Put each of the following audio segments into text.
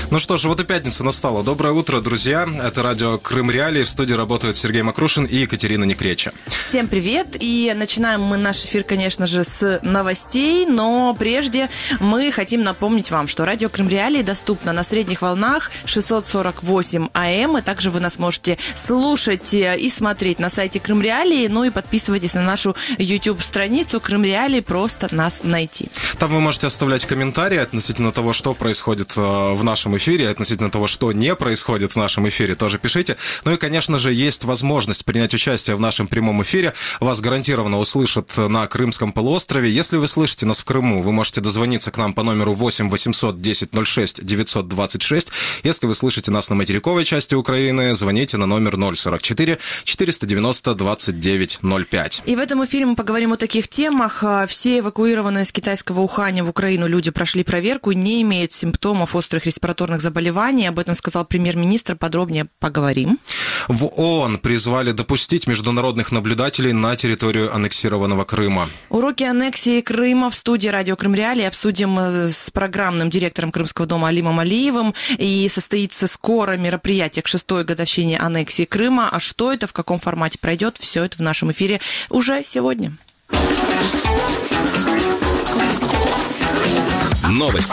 Ну что ж, вот и пятница настала. Доброе утро, друзья. Это радио Крым Реалии. В студии работают Сергей Макрушин и Екатерина Некреча. Всем привет. И начинаем мы наш эфир, конечно же, с новостей. Но прежде мы хотим напомнить вам, что радио Крым Реалии доступно на средних волнах 648 АМ. И также вы нас можете слушать и смотреть на сайте Крым Реалии. Ну и подписывайтесь на нашу YouTube-страницу Крым Реалии. Просто нас найти. Там вы можете оставлять комментарии относительно того, что происходит в нашем эфире, относительно того, что не происходит в нашем эфире, тоже пишите. Ну и, конечно же, есть возможность принять участие в нашем прямом эфире. Вас гарантированно услышат на Крымском полуострове. Если вы слышите нас в Крыму, вы можете дозвониться к нам по номеру 8 800 10 06 926. Если вы слышите нас на материковой части Украины, звоните на номер 044 490 29 05. И в этом эфире мы поговорим о таких темах. Все эвакуированные с китайского Уханя в Украину люди прошли проверку и не имеют симптомов острых респираторных заболеваний. Об этом сказал премьер-министр. Подробнее поговорим. В ООН призвали допустить международных наблюдателей на территорию аннексированного Крыма. Уроки аннексии Крыма в студии радио Крым Реалии обсудим с программным директором Крымского дома Алимом Алиевым. И состоится скоро мероприятие к 6-й годовщине аннексии Крыма. А что это, в каком формате пройдет, все это в нашем эфире уже сегодня. Новости.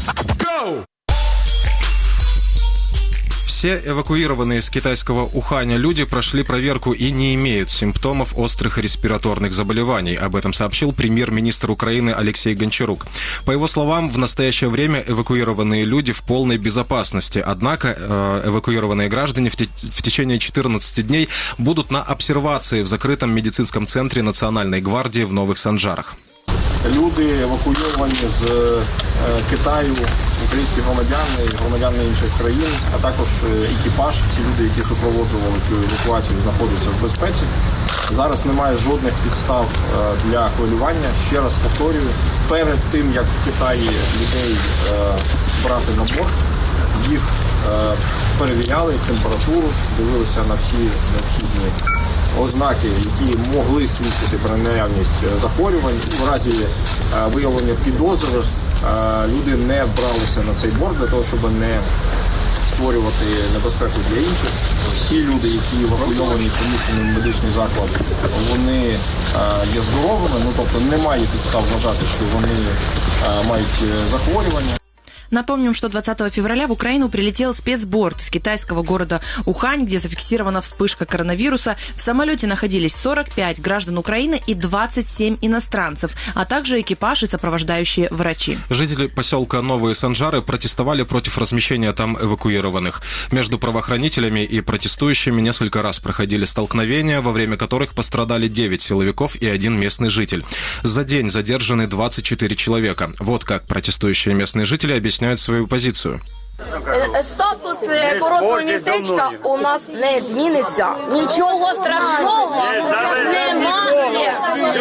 Все эвакуированные с китайского Уханя люди прошли проверку и не имеют симптомов острых респираторных заболеваний. Об этом сообщил премьер-министр Украины Алексей Гончарук. По его словам, в настоящее время эвакуированные люди в полной безопасности. Однако эвакуированные граждане в течение 14 дней будут на обсервации в закрытом медицинском центре Национальной гвардии в Нових Санжарах. Люди евакуйовані з Китаю, українські громадяни інших країн, а також екіпаж, всі люди, які супроводжували цю евакуацію, знаходяться в безпеці. Зараз немає жодних підстав для хвилювання. Ще раз повторюю, перед тим, як в Китаї людей брати на борт, їх перевіряли, температуру, дивилися на всі необхідні ознаки, які могли свідчити про наявність захворювань. В разі виявлення підозри люди не бралися на цей борт для того, щоб не створювати небезпеку для інших. Всі люди, які евакуйовані в поміщені медичні заклади, вони є здоровими, тобто немає підстав вважати, що вони мають захворювання. Напомним, что 20 февраля в Украину прилетел спецборд из китайского города Ухань, где зафиксирована вспышка коронавируса. В самолете находились 45 граждан Украины и 27 иностранцев, а также экипаж и сопровождающие врачи. Жители поселка Новые Санжары протестовали против размещения там эвакуированных. Между правоохранителями и протестующими несколько раз проходили столкновения, во время которых пострадали 9 силовиков и 1 местный житель. За день задержаны 24 человека. Вот как протестующие местные жители объясняют свою позицию. Статус курортного містечка у нас не зміниться. Нічого страшного немає.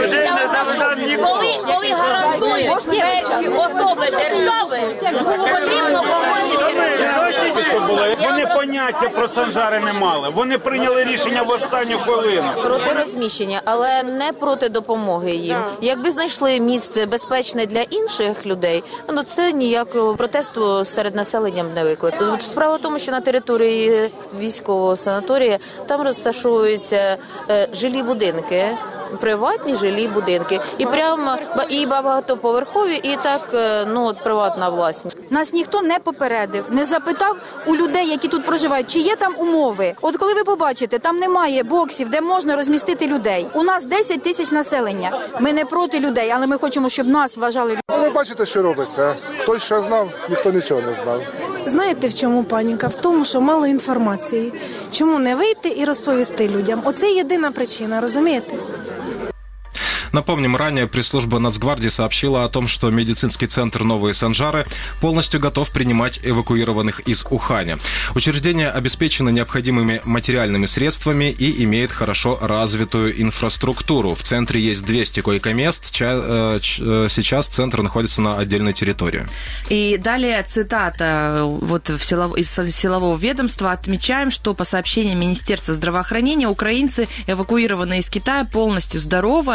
Коли гарантують перші особи держави, потрібно комусь вірити. Вони поняття про Санжари не мали. Вони прийняли рішення в останню хвилину. Проти розміщення, але не проти допомоги їм. Якби знайшли місце безпечне для інших людей, це ніякого протесту серед населення не викликало. Справа в тому, що на території військового санаторію там розташовуються жилі будинки, приватні жилі будинки. І прямо і багатоповерхові, і так приватна власність. Нас ніхто не попередив, не запитав у людей, які тут проживають, чи є там умови. От коли ви побачите, там немає боксів, де можна розмістити людей. У нас 10 тисяч населення. Ми не проти людей, але ми хочемо, щоб нас вважали людьми. Ви бачите, що робиться. Хтось що знав, ніхто нічого не знав. Знаєте, в чому паніка? В тому, що мало інформації. Чому не вийти і розповісти людям? Оце єдина причина, розумієте? Напомним, ранее пресс-служба Нацгвардии сообщила о том, что медицинский центр Новые Санжары полностью готов принимать эвакуированных из Уханя. Учреждение обеспечено необходимыми материальными средствами и имеет хорошо развитую инфраструктуру. В центре есть 200 койко-мест. Сейчас центр находится на отдельной территории. И далее цитата из силового ведомства. Отмечаем, что по сообщениям Министерства здравоохранения украинцы, эвакуированные из Китая, полностью здоровы, однако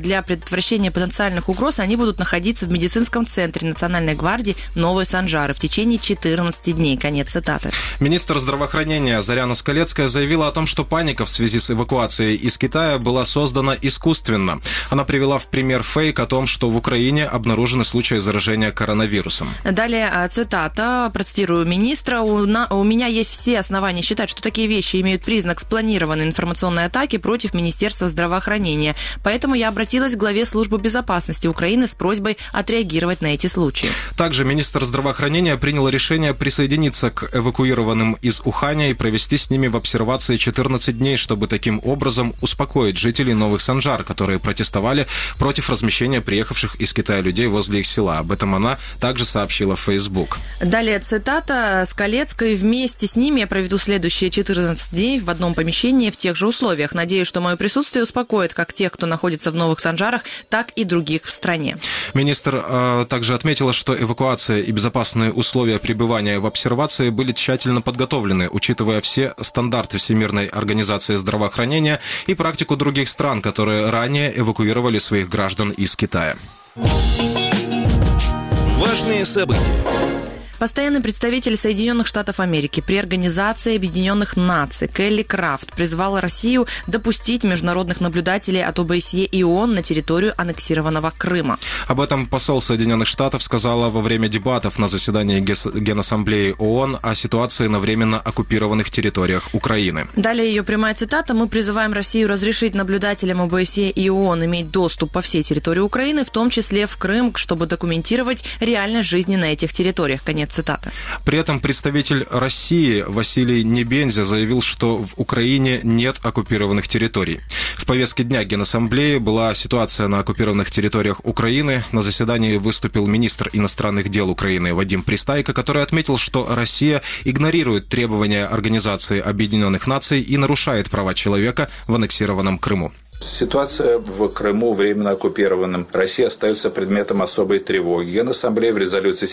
для предотвращения потенциальных угроз они будут находиться в медицинском центре Национальной гвардии Новой Санжары в течение 14 дней. Конец цитаты. Министр здравоохранения Заряна Скалецкая заявила о том, что паника в связи с эвакуацией из Китая была создана искусственно. Она привела в пример фейк о том, что в Украине обнаружены случаи заражения коронавирусом. Далее цитата, процитирую министра. «У меня есть все основания считать, что такие вещи имеют признак спланированной информационной атаки против Министерства здравоохранения. Поэтому я обратилась к главе службы безопасности Украины с просьбой отреагировать на эти случаи». Также министр здравоохранения принял решение присоединиться к эвакуированным из Уханя и провести с ними в обсервации 14 дней, чтобы таким образом успокоить жителей Новых Санжар, которые протестовали против размещения приехавших из Китая людей возле их села. Об этом она также сообщила в Facebook. Далее цитата Скалецкой. «Вместе с ними я проведу следующие 14 дней в одном помещении в тех же условиях. Надеюсь, что мое присутствие успокоит как тех, кто находится в Новых Санжарах, так и других в стране». Министр также отметила, что эвакуация и безопасные условия пребывания в обсервации были тщательно подготовлены, учитывая все стандарты Всемирной организации здравоохранения и практику других стран, которые ранее эвакуировали своих граждан из Китая. Важные события. Постоянный представитель Соединенных Штатов Америки при Организации Объединенных Наций Келли Крафт призвала Россию допустить международных наблюдателей от ОБСЕ и ООН на территорию аннексированного Крыма. Об этом посол Соединенных Штатов сказала во время дебатов на заседании Генассамблеи ООН о ситуации на временно оккупированных территориях Украины. Далее ее прямая цитата. «Мы призываем Россию разрешить наблюдателям ОБСЕ и ООН иметь доступ по всей территории Украины, в том числе в Крым, чтобы документировать реальность жизни на этих территориях». Конец цитаты. При этом представитель России Василий Небензя заявил, что в Украине нет оккупированных территорий. В повестке дня Генассамблеи была ситуация на оккупированных территориях Украины. На заседании выступил министр иностранных дел Украины Вадим Пристайко, который отметил, что Россия игнорирует требования Организации Объединенных Наций и нарушает права человека в аннексированном Крыму. Ситуация в Крыму, временно оккупированном России, остается предметом особой тревоги. Генассамблея в резолюции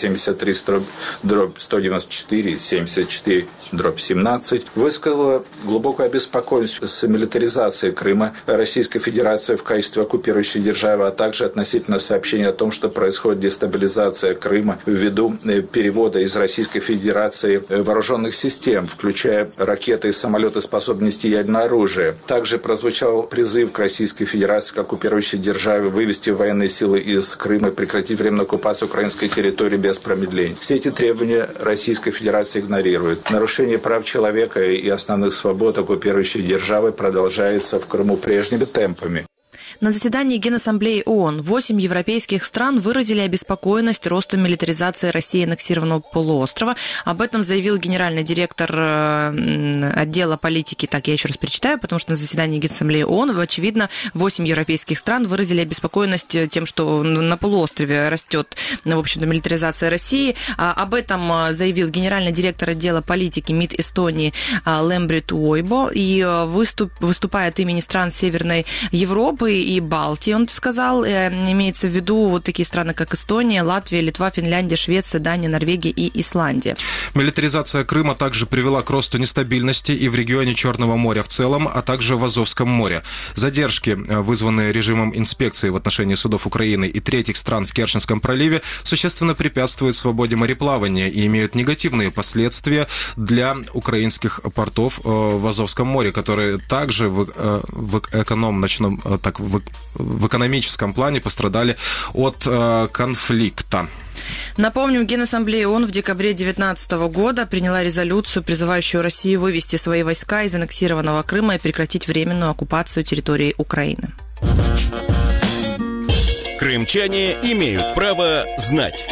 73/194, 74/17 высказала глубокую обеспокоенность с милитаризацией Крыма Российской Федерации в качестве оккупирующей державы, а также относительно сообщения о том, что происходит дестабилизация Крыма ввиду перевода из Российской Федерации вооруженных систем, включая ракеты и самолеты, способные нести ядерное оружие. Также прозвучал призыв к Российской Федерации, как оккупирующей державе, вывести военные силы из Крыма и прекратить временную оккупацию украинской территории без промедления. Все эти требования Российская Федерация игнорирует. Нарушение прав человека и основных свобод оккупирующей державы продолжается в Крыму прежними темпами. На заседании Генассамблеи ООН 8 европейских стран выразили обеспокоенность ростом милитаризации России аннексированного полуострова. Об этом заявил генеральный директор отдела политики. Так, я еще раз перечитаю, потому что на заседании Генассамблеи ООН, очевидно, 8 европейских стран выразили обеспокоенность тем, что на полуострове растет, в общем-то, милитаризация России. Об этом заявил генеральный директор отдела политики МИД Эстонии Лембрит Уойбо. И выступая от имени стран Северной Европы и Балтии, он сказал, имеется в виду вот такие страны, как Эстония, Латвия, Литва, Финляндия, Швеция, Дания, Норвегия и Исландия. Милитаризация Крыма также привела к росту нестабильности и в регионе Черного моря в целом, а также в Азовском море. Задержки, вызванные режимом инспекции в отношении судов Украины и третьих стран в Керченском проливе, существенно препятствуют свободе мореплавания и имеют негативные последствия для украинских портов в Азовском море, которые также в экономическом плане пострадали от конфликта. Напомним, Генассамблея ООН в декабре 2019 года приняла резолюцию, призывающую Россию вывести свои войска из аннексированного Крыма и прекратить временную оккупацию территории Украины. Крымчане имеют право знать.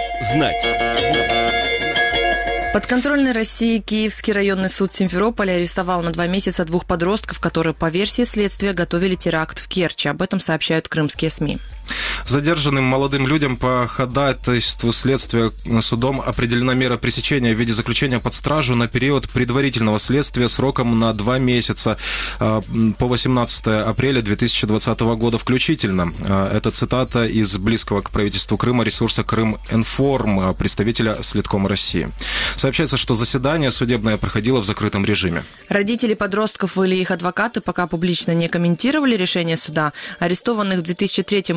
Подконтрольный России Киевский районный суд Симферополя арестовал на 2 месяца 2 подростков, которые, по версии следствия, готовили теракт в Керчи. Об этом сообщают крымские СМИ. Задержанным молодым людям по ходатайству следствия судом определена мера пресечения в виде заключения под стражу на период предварительного следствия сроком на 2 месяца по 18 апреля 2020 года включительно. Это цитата из близкого к правительству Крыма ресурса «Крыминформ», представителя Следкома России. Сообщается, что заседание судебное проходило в закрытом режиме. Родители подростков или их адвокаты пока публично не комментировали решение суда. Арестованных в 2003 и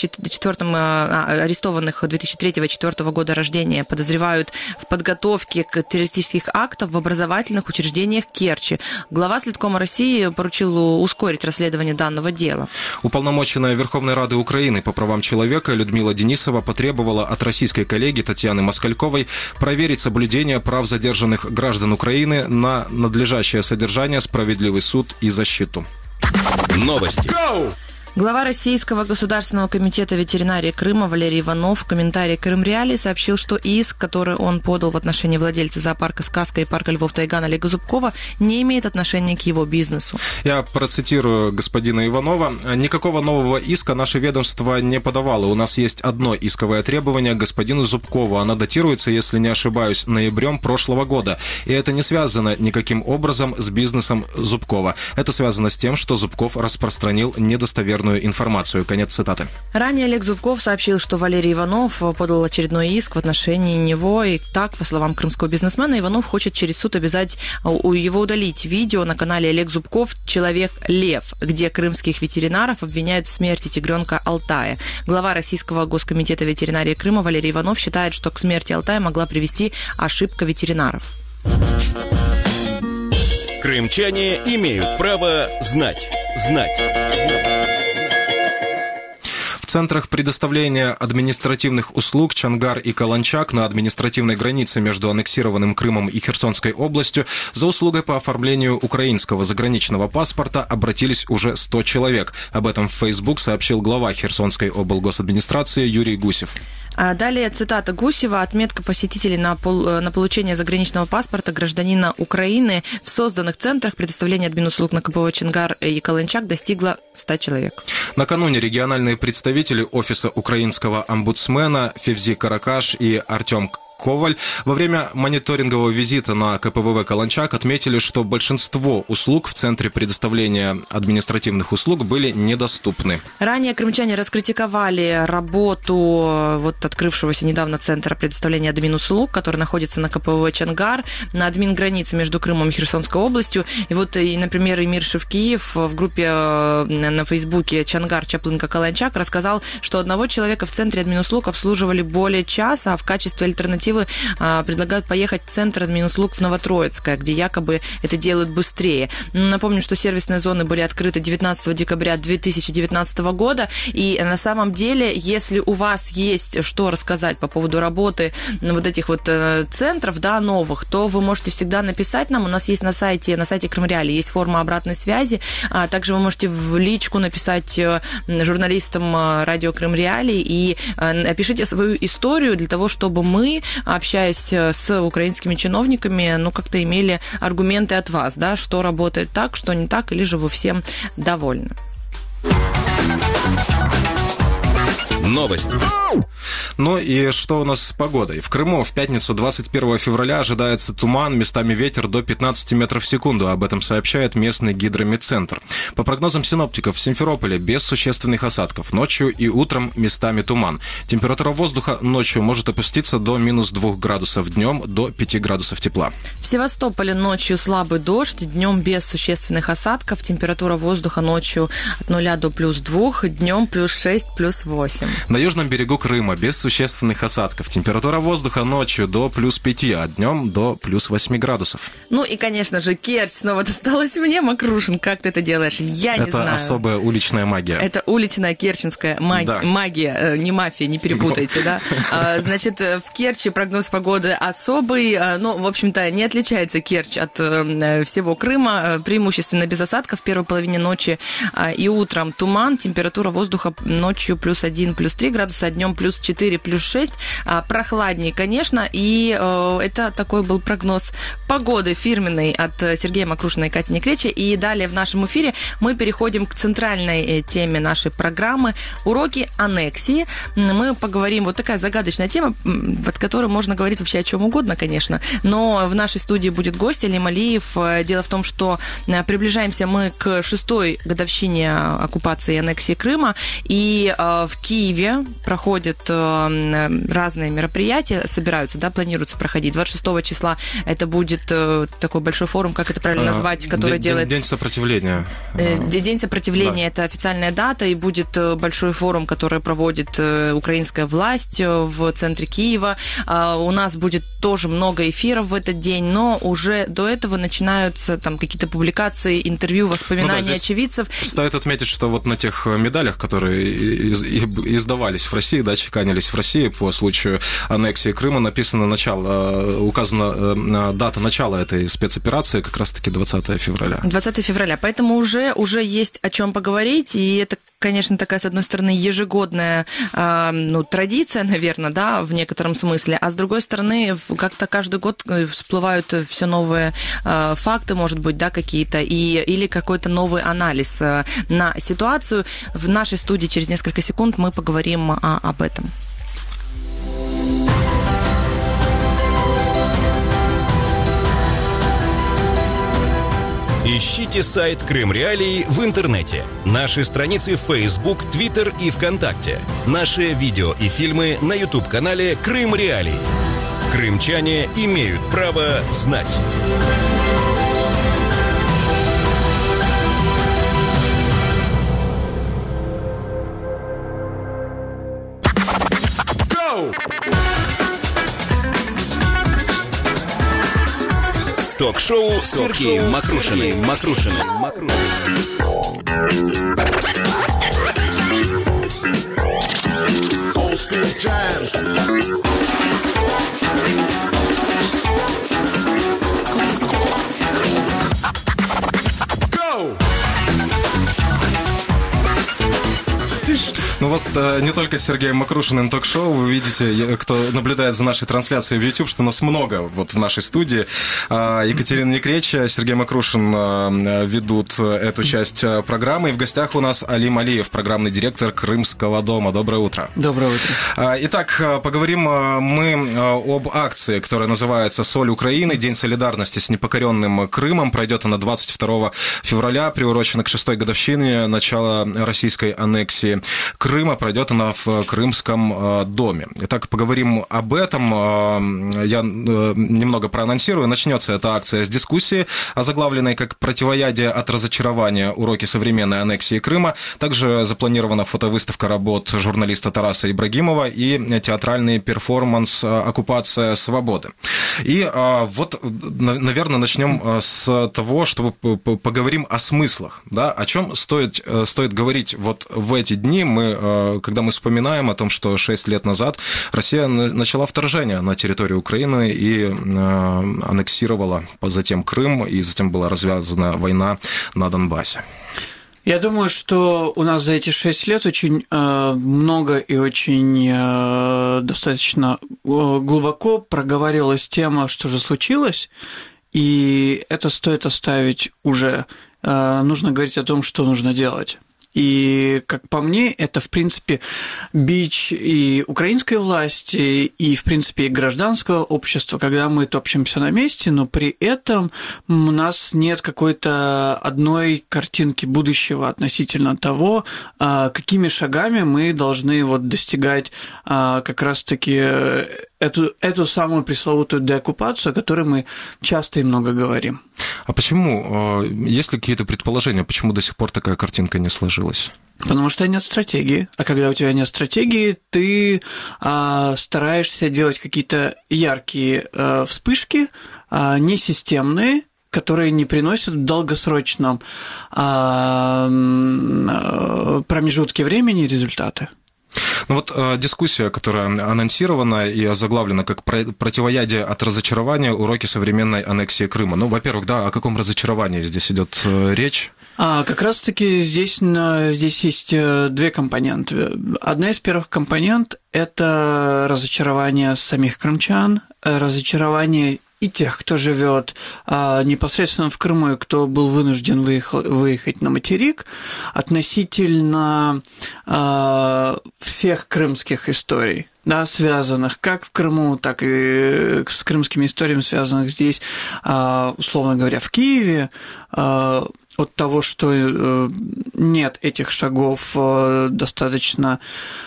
2003-2004 года рождения подозревают в подготовке к террористических актов в образовательных учреждениях Керчи. Глава Следкома России поручил ускорить расследование данного дела. Уполномоченная Верховной Рады Украины по правам человека Людмила Денисова потребовала от российской коллеги Татьяны Москальковой проверить соблюдение прав задержанных граждан Украины на надлежащее содержание, справедливый суд и защиту. Новости. Глава Российского государственного комитета ветеринарии Крыма Валерий Иванов в комментарии «Крымреалии» сообщил, что иск, который он подал в отношении владельца зоопарка «Сказка» и парка Львов-Тайган Олега Зубкова, не имеет отношения к его бизнесу. Я процитирую господина Иванова. «Никакого нового иска наше ведомство не подавало. У нас есть одно исковое требование к господину Зубкову. Оно датируется, если не ошибаюсь, ноябрем прошлого года. И это не связано никаким образом с бизнесом Зубкова. Это связано с тем, что Зубков распространил недостоверную информацию». Конец цитаты. Ранее Олег Зубков сообщил, что Валерий Иванов подал очередной иск в отношении него. И так, по словам крымского бизнесмена, Иванов хочет через суд обязать его удалить видео на канале Олег Зубков «Человек-лев», где крымских ветеринаров обвиняют в смерти тигренка Алтая. Глава Российского госкомитета ветеринарии Крыма Валерий Иванов считает, что к смерти Алтая могла привести ошибка ветеринаров. Крымчане имеют право знать. В центрах предоставления административных услуг Чангар и Каланчак на административной границе между аннексированным Крымом и Херсонской областью за услугой по оформлению украинского заграничного паспорта обратились уже 100 человек. Об этом в Facebook сообщил глава Херсонской облгосадминистрации Юрий Гусев. А далее цитата Гусева. Отметка посетителей на получение заграничного паспорта гражданина Украины в созданных центрах предоставления админуслуг на КПО Чангар и Каланчак достигла 100 человек. Накануне региональные представители Офиса украинского омбудсмена Февзи Каракаш и Артем Коваль во время мониторингового визита на КПВВ «Каланчак» отметили, что большинство услуг в Центре предоставления административных услуг были недоступны. Ранее крымчане раскритиковали работу открывшегося недавно Центра предоставления админуслуг, который находится на КПВВ «Чангар», на админгранице между Крымом и Херсонской областью. И, например, Эмир Шевкиев в группе на Фейсбуке «Чангар, Чаплынка, Каланчак» рассказал, что одного человека в Центре админуслуг обслуживали более часа, а в качестве альтернативы предлагают поехать в центр админуслуг в Новотроицкое, где якобы это делают быстрее. Напомню, что сервисные зоны были открыты 19 декабря 2019 года, и на самом деле, если у вас есть что рассказать по поводу работы этих центров, новых, то вы можете всегда написать нам. У нас есть на сайте Крымреалии есть форма обратной связи, а также вы можете в личку написать журналистам радио Крымреалии и опишите свою историю для того, чтобы мы, общаясь с украинскими чиновниками, как-то имели аргументы от вас, что работает так, что не так, или же вы всем довольны. Новости. И что у нас с погодой? В Крыму в пятницу 21 февраля ожидается туман, местами ветер до 15 метров в секунду. Об этом сообщает местный гидрометцентр. По прогнозам синоптиков, в Симферополе без существенных осадков. Ночью и утром местами туман. Температура воздуха ночью может опуститься до минус 2 градусов, днем до 5 градусов тепла. В Севастополе ночью слабый дождь, днем без существенных осадков. Температура воздуха ночью от 0 до плюс 2, днем плюс 6, плюс 8. На южном берегу Крыма без существенных осадков. Температура воздуха ночью до плюс 5, а днем до плюс 8 градусов. И, конечно же, Керчь снова досталась мне. Макрушин, как ты это делаешь? Я не знаю. Это особая уличная магия. Это уличная керченская магия, не мафия, не перепутайте, да? Значит, в Керчи прогноз погоды особый. В общем-то, не отличается Керчь от всего Крыма. Преимущественно без осадков в первой половине ночи и утром туман. Температура воздуха ночью плюс 1, плюс 3 градуса, а днем плюс 4, 4 плюс 6. Прохладнее, конечно. И это такой был прогноз погоды фирменный от Сергея Мокрушина и Кати Некречи. И далее в нашем эфире мы переходим к центральной теме нашей программы – уроки аннексии. Мы поговорим, вот такая загадочная тема, под которой можно говорить вообще о чем угодно, конечно. Но в нашей студии будет гость Алим Алиев. Дело в том, что приближаемся мы к 6-й годовщине оккупации и аннексии Крыма. И в Киеве проходят разные мероприятия, собираются, да, планируется проходить. 26 числа это будет такой большой форум, как это правильно назвать, который делает... День сопротивления. День сопротивления, да. Это официальная дата, и будет большой форум, который проводит украинская власть в центре Киева. У нас будет тоже много эфиров в этот день, но уже до этого начинаются там какие-то публикации, интервью, воспоминания очевидцев. Стоит отметить, что вот на тех медалях, которые издавались в России, да, чеканились в России по случаю аннексии Крыма, написано начало, указана дата начала этой спецоперации, как раз-таки 20 февраля. 20 февраля, поэтому уже есть о чем поговорить, и это, конечно, такая, с одной стороны, ежегодная традиция, наверное, да, в некотором смысле, а с другой стороны, как-то каждый год всплывают все новые факты, может быть, да, какие-то, или какой-то новый анализ на ситуацию. В нашей студии через несколько секунд мы поговорим об этом. Ищите сайт Крым Реалии в интернете. Наши страницы в Facebook, Twitter и ВКонтакте. Наши видео и фильмы на YouTube-канале Крым Реалии. Крымчане имеют право знать. Ток-шоу с Сергеем Мокрушиным. Ну вот не только с Сергеем Мокрушиным ток-шоу, вы видите, кто наблюдает за нашей трансляцией в YouTube, что нас много вот в нашей студии. Екатерина Некреча, Сергей Мокрушин ведут эту часть программы. И в гостях у нас Алим Алиев, программный директор Крымского дома. Доброе утро. Доброе утро. Итак, поговорим мы об акции, которая называется «Соль Украины. День солидарности с непокоренным Крымом». Пройдет она 22 февраля, приурочена к 6-й годовщине начала российской аннексии Крыма. Пройдет она в Крымском доме. Итак, поговорим об этом. Я немного проанонсирую. Начнется эта акция с дискуссии, озаглавленной как «Противоядие от разочарования. Уроки современной аннексии Крыма». Также запланирована фотовыставка работ журналиста Тараса Ибрагимова и театральный перформанс «Оккупация свободы». И вот, наверное, начнем с того, чтобы поговорим о смыслах. Да? О чем стоит говорить вот в эти дни, когда мы вспоминаем о том, что 6 лет назад Россия начала вторжение на территорию Украины и аннексировала затем Крым, и затем была развязана война на Донбассе. Я думаю, что у нас за эти 6 лет очень много и очень достаточно глубоко проговаривалась тема, что же случилось, и это стоит оставить уже. Нужно говорить о том, что нужно делать. И, как по мне, это, в принципе, бич и украинской власти, и, в принципе, и гражданского общества, когда мы топчемся на месте, но при этом у нас нет какой-то одной картинки будущего относительно того, какими шагами мы должны вот достигать как раз-таки эту самую пресловутую деоккупацию, о которой мы часто и много говорим. А почему? Есть ли какие-то предположения, почему до сих пор такая картинка не сложилась? Потому что нет стратегии. А когда у тебя нет стратегии, ты стараешься делать какие-то яркие вспышки, несистемные, которые не приносят в долгосрочном промежутке времени результаты. Ну вот дискуссия, которая анонсирована и озаглавлена как «Противоядие от разочарования. Уроки современной аннексии Крыма». Ну, во-первых, да, о каком разочаровании здесь идет речь? Как раз-таки здесь есть две компоненты. Одна из первых компонент – это разочарование самих крымчан, разочарование и тех, кто живет непосредственно в Крыму, и кто был вынужден выехать на материк, относительно всех крымских историй, да, связанных как в Крыму, так и с крымскими историями, связанных здесь, условно говоря, в Киеве, от того, что нет этих шагов достаточно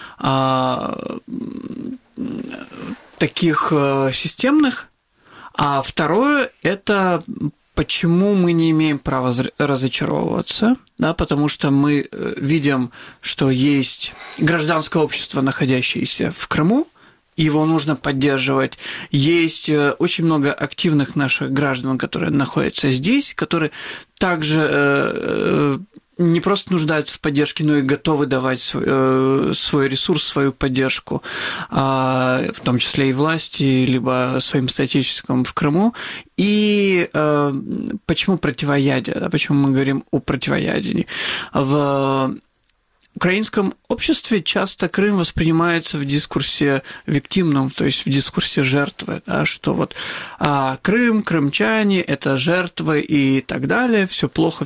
таких системных. А второе – это почему мы не имеем права разочаровываться, да, потому что мы видим, что есть гражданское общество, находящееся в Крыму, его нужно поддерживать. Есть очень много активных наших граждан, которые находятся здесь, которые также не просто нуждаются в поддержке, но и готовы давать свой ресурс, свою поддержку, в том числе и власти, либо своим соотечественникам в Крыму. И почему противоядие? Да, почему мы говорим о противоядии? В украинском обществе часто Крым воспринимается в дискурсе виктимном, то есть в дискурсе жертвы, да, что вот Крым, крымчане – это жертвы и так далее, все плохо,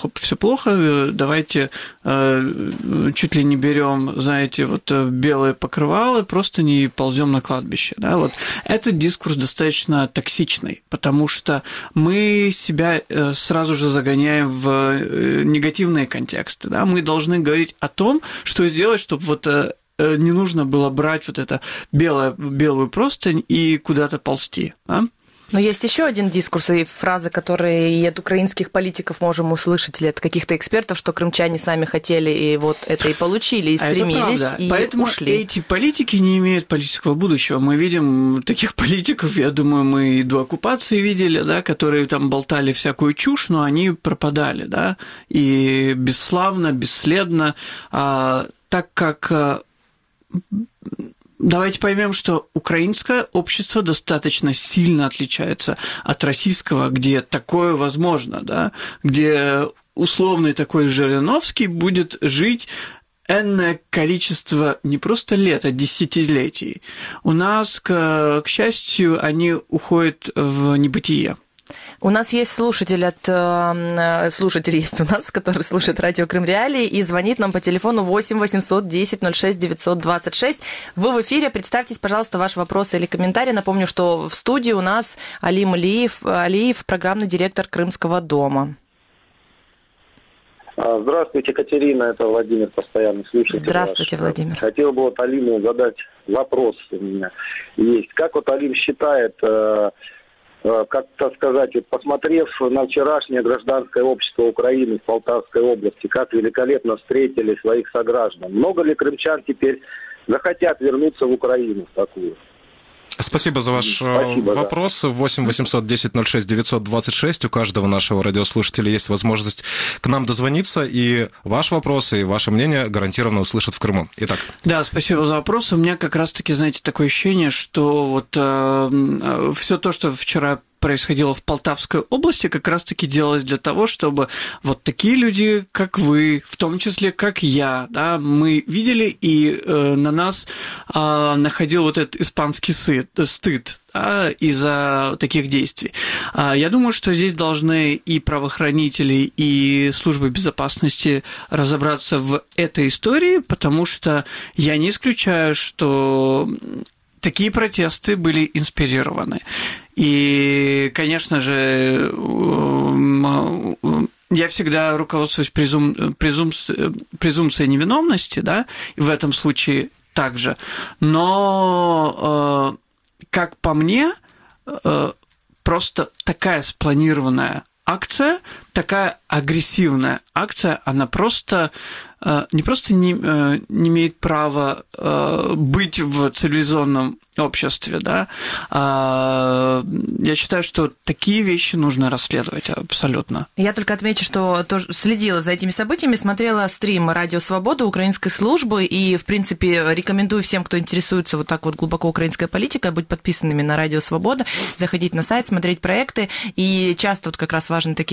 давайте чуть ли не берем, знаете, вот белые покрывалы, просто не ползем на кладбище. Да, вот. Этот дискурс достаточно токсичный, потому что мы себя сразу же загоняем в негативные контексты. Да? Мы должны говорить о том, что сделать, чтобы вот не нужно было брать вот это белую простынь и куда-то ползти. Да? Но есть еще один дискурс и фразы, которые и от украинских политиков можем услышать, или от каких-то экспертов, что крымчане сами хотели, и вот это и получили, и стремились, и поэтому ушли. Эти политики не имеют политического будущего. Мы видим таких политиков, я думаю, мы и до оккупации видели, да, которые там болтали всякую чушь, но они пропадали, да, и бесславно, бесследно, так как... Давайте поймем, что украинское общество достаточно сильно отличается от российского, где такое возможно, да, где условный такой Жириновский будет жить энное количество не просто лет, а десятилетий. У нас, к счастью, они уходят в небытие. У нас есть слушатель есть у нас, который слушает радио Крым Реалии и звонит нам по телефону 8 800 10 06 926. Вы в эфире, представьтесь, пожалуйста, ваш вопрос или комментарий. Напомню, что в студии у нас Алим Алиев, программный директор Крымского дома. Здравствуйте, Екатерина, это Владимир, постоянный слушатель. Здравствуйте, Владимир. Хотел бы вот Алиму задать вопрос у меня есть. Как вот Алим считает... как-то сказать, посмотрев на вчерашнее гражданское общество Украины в Полтавской области, как великолепно встретили своих сограждан, много ли крымчан теперь захотят вернуться в Украину в такую? Спасибо за ваш вопрос. 8 800 10 06 926. У каждого нашего радиослушателя есть возможность к нам дозвониться, и ваш вопрос, и ваше мнение гарантированно услышат в Крыму. Итак. Да, спасибо за вопрос. У меня как раз-таки, знаете, такое ощущение, что вот все то, что вчера происходило в Полтавской области, как раз-таки делалось для того, чтобы вот такие люди, как вы, в том числе, как я, да, мы видели, и на нас находил вот этот испанский стыд, да, из-за таких действий. Я думаю, что здесь должны и правоохранители, и службы безопасности разобраться в этой истории, потому что я не исключаю, что такие протесты были инспирированы. И, конечно же, я всегда руководствуюсь презумпцией невиновности, да, и в этом случае также. Но, как по мне, просто такая спланированная акция, такая агрессивная акция, она просто не имеет права быть в цивилизованном обществе, да. Я считаю, что такие вещи нужно расследовать абсолютно. Я только отмечу, что тоже следила за этими событиями, смотрела стрим «Радио Свобода» украинской службы, и, в принципе, рекомендую всем, кто интересуется вот так вот глубоко украинской политикой, быть подписанными на «Радио Свобода», заходить на сайт, смотреть проекты, и часто вот как раз важны такие события,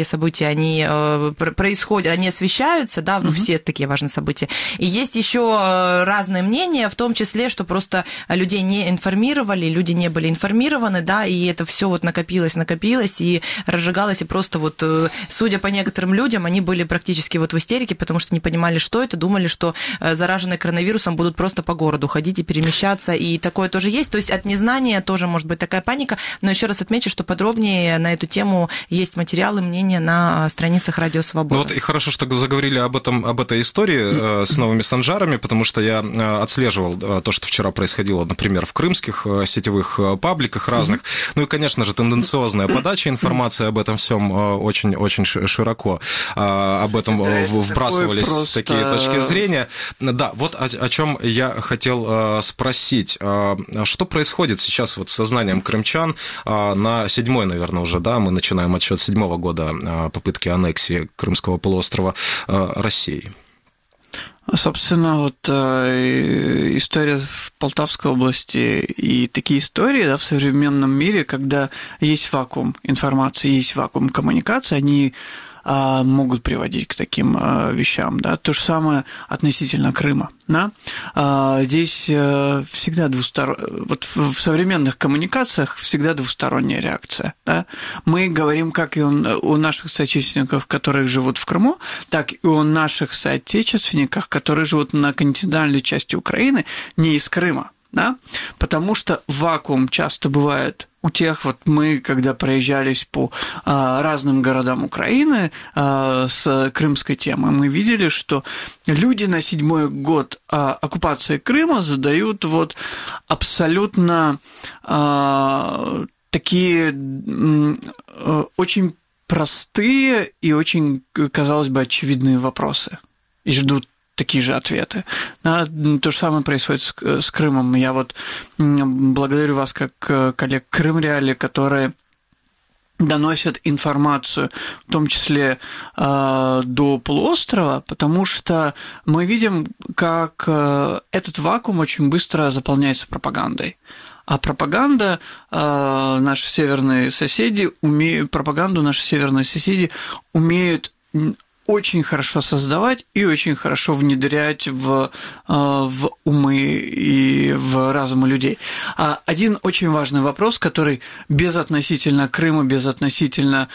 события, они происходят, они освещаются, да, ну, все такие важные события. И есть еще разные мнения, в том числе, что просто людей не информировали, люди не были информированы, да, и это все вот накопилось, и разжигалось, и просто вот, судя по некоторым людям, они были практически вот в истерике, потому что не понимали, что это, думали, что зараженные коронавирусом будут просто по городу ходить и перемещаться, и такое тоже есть. То есть от незнания тоже может быть такая паника, но еще раз отмечу, что подробнее на эту тему есть материалы, мнения на страницах Радио Свобода. Ну вот и хорошо, что заговорили об этой истории с новыми санжарами, потому что я отслеживал то, что вчера происходило, например, в крымских сетевых пабликах разных. Ну и, конечно же, тенденциозная подача информации об этом всем очень широко. Об этом вбрасывались такие точки зрения. Да, вот о чем я хотел спросить. Что происходит сейчас вот с сознанием крымчан на 7-й, наверное, уже, да, мы начинаем отсчет 7-го года попытки аннексии Крымского полуострова Россией? Собственно, вот история в Полтавской области и такие истории, да, в современном мире, когда есть вакуум информации, есть вакуум коммуникации, они могут приводить к таким вещам, да. То же самое относительно Крыма, да. Здесь всегда вот в современных коммуникациях всегда двусторонняя реакция, да. Мы говорим как и у наших соотечественников, которые живут в Крыму, так и у наших соотечественников, которые живут на континентальной части Украины, не из Крыма, да, потому что вакуум часто бывает у тех, вот мы, когда проезжались по разным городам Украины с крымской темой, мы видели, что люди на 7-й год оккупации Крыма задают вот абсолютно такие очень простые и очень, казалось бы, очевидные вопросы и ждут такие же ответы. То же самое происходит с Крымом. Я вот благодарю вас как коллег Крым Реалии, которые доносят информацию, в том числе до полуострова, потому что мы видим, как этот вакуум очень быстро заполняется пропагандой. А пропаганду наши северные соседи умеют очень хорошо создавать и очень хорошо внедрять в умы и в разумы людей. Один очень важный вопрос, который безотносительно Крыма, безотносительно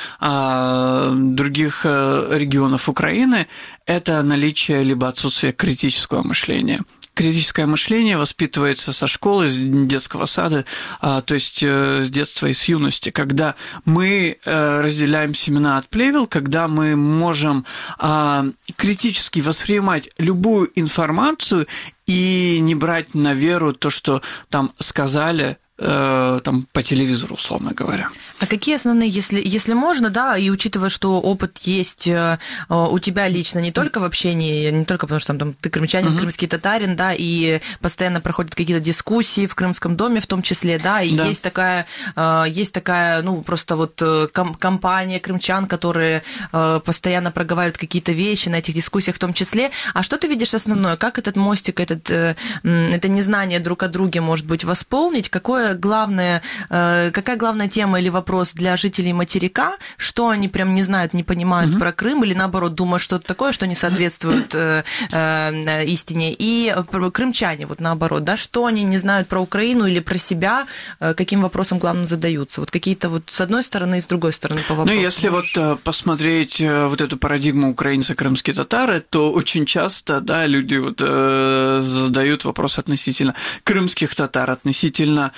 других регионов Украины, это наличие либо отсутствие критического мышления. Критическое мышление воспитывается со школы, с детского сада, то есть с детства и с юности, когда мы разделяем семена от плевел, когда мы можем критически воспринимать любую информацию и не брать на веру то, что там сказали там, по телевизору, условно говоря. А какие основные, если можно, да, и учитывая, что опыт есть у тебя лично, не только в общении, не только потому, что там ты крымчанин, крымский татарин, да, и постоянно проходят какие-то дискуссии в Крымском доме в том числе, да, и да. Есть такая, ну, просто вот компания крымчан, которые постоянно проговаривают какие-то вещи на этих дискуссиях в том числе. А что ты видишь основное? Как этот мостик, это незнание друг о друге, может быть, восполнить? Какая главная тема или вопрос для жителей материка, что они прям не знают, не понимают про Крым, или наоборот думают что-то такое, что не соответствует истине, и крымчане, вот наоборот, да, что они не знают про Украину или про себя, каким вопросом главным задаются? Вот какие-то вот с одной стороны и с другой стороны по вопросу. Ну, если вот посмотреть вот эту парадигму украинцы-крымские татары, то очень часто, да, люди вот задают вопрос относительно крымских татар, относительно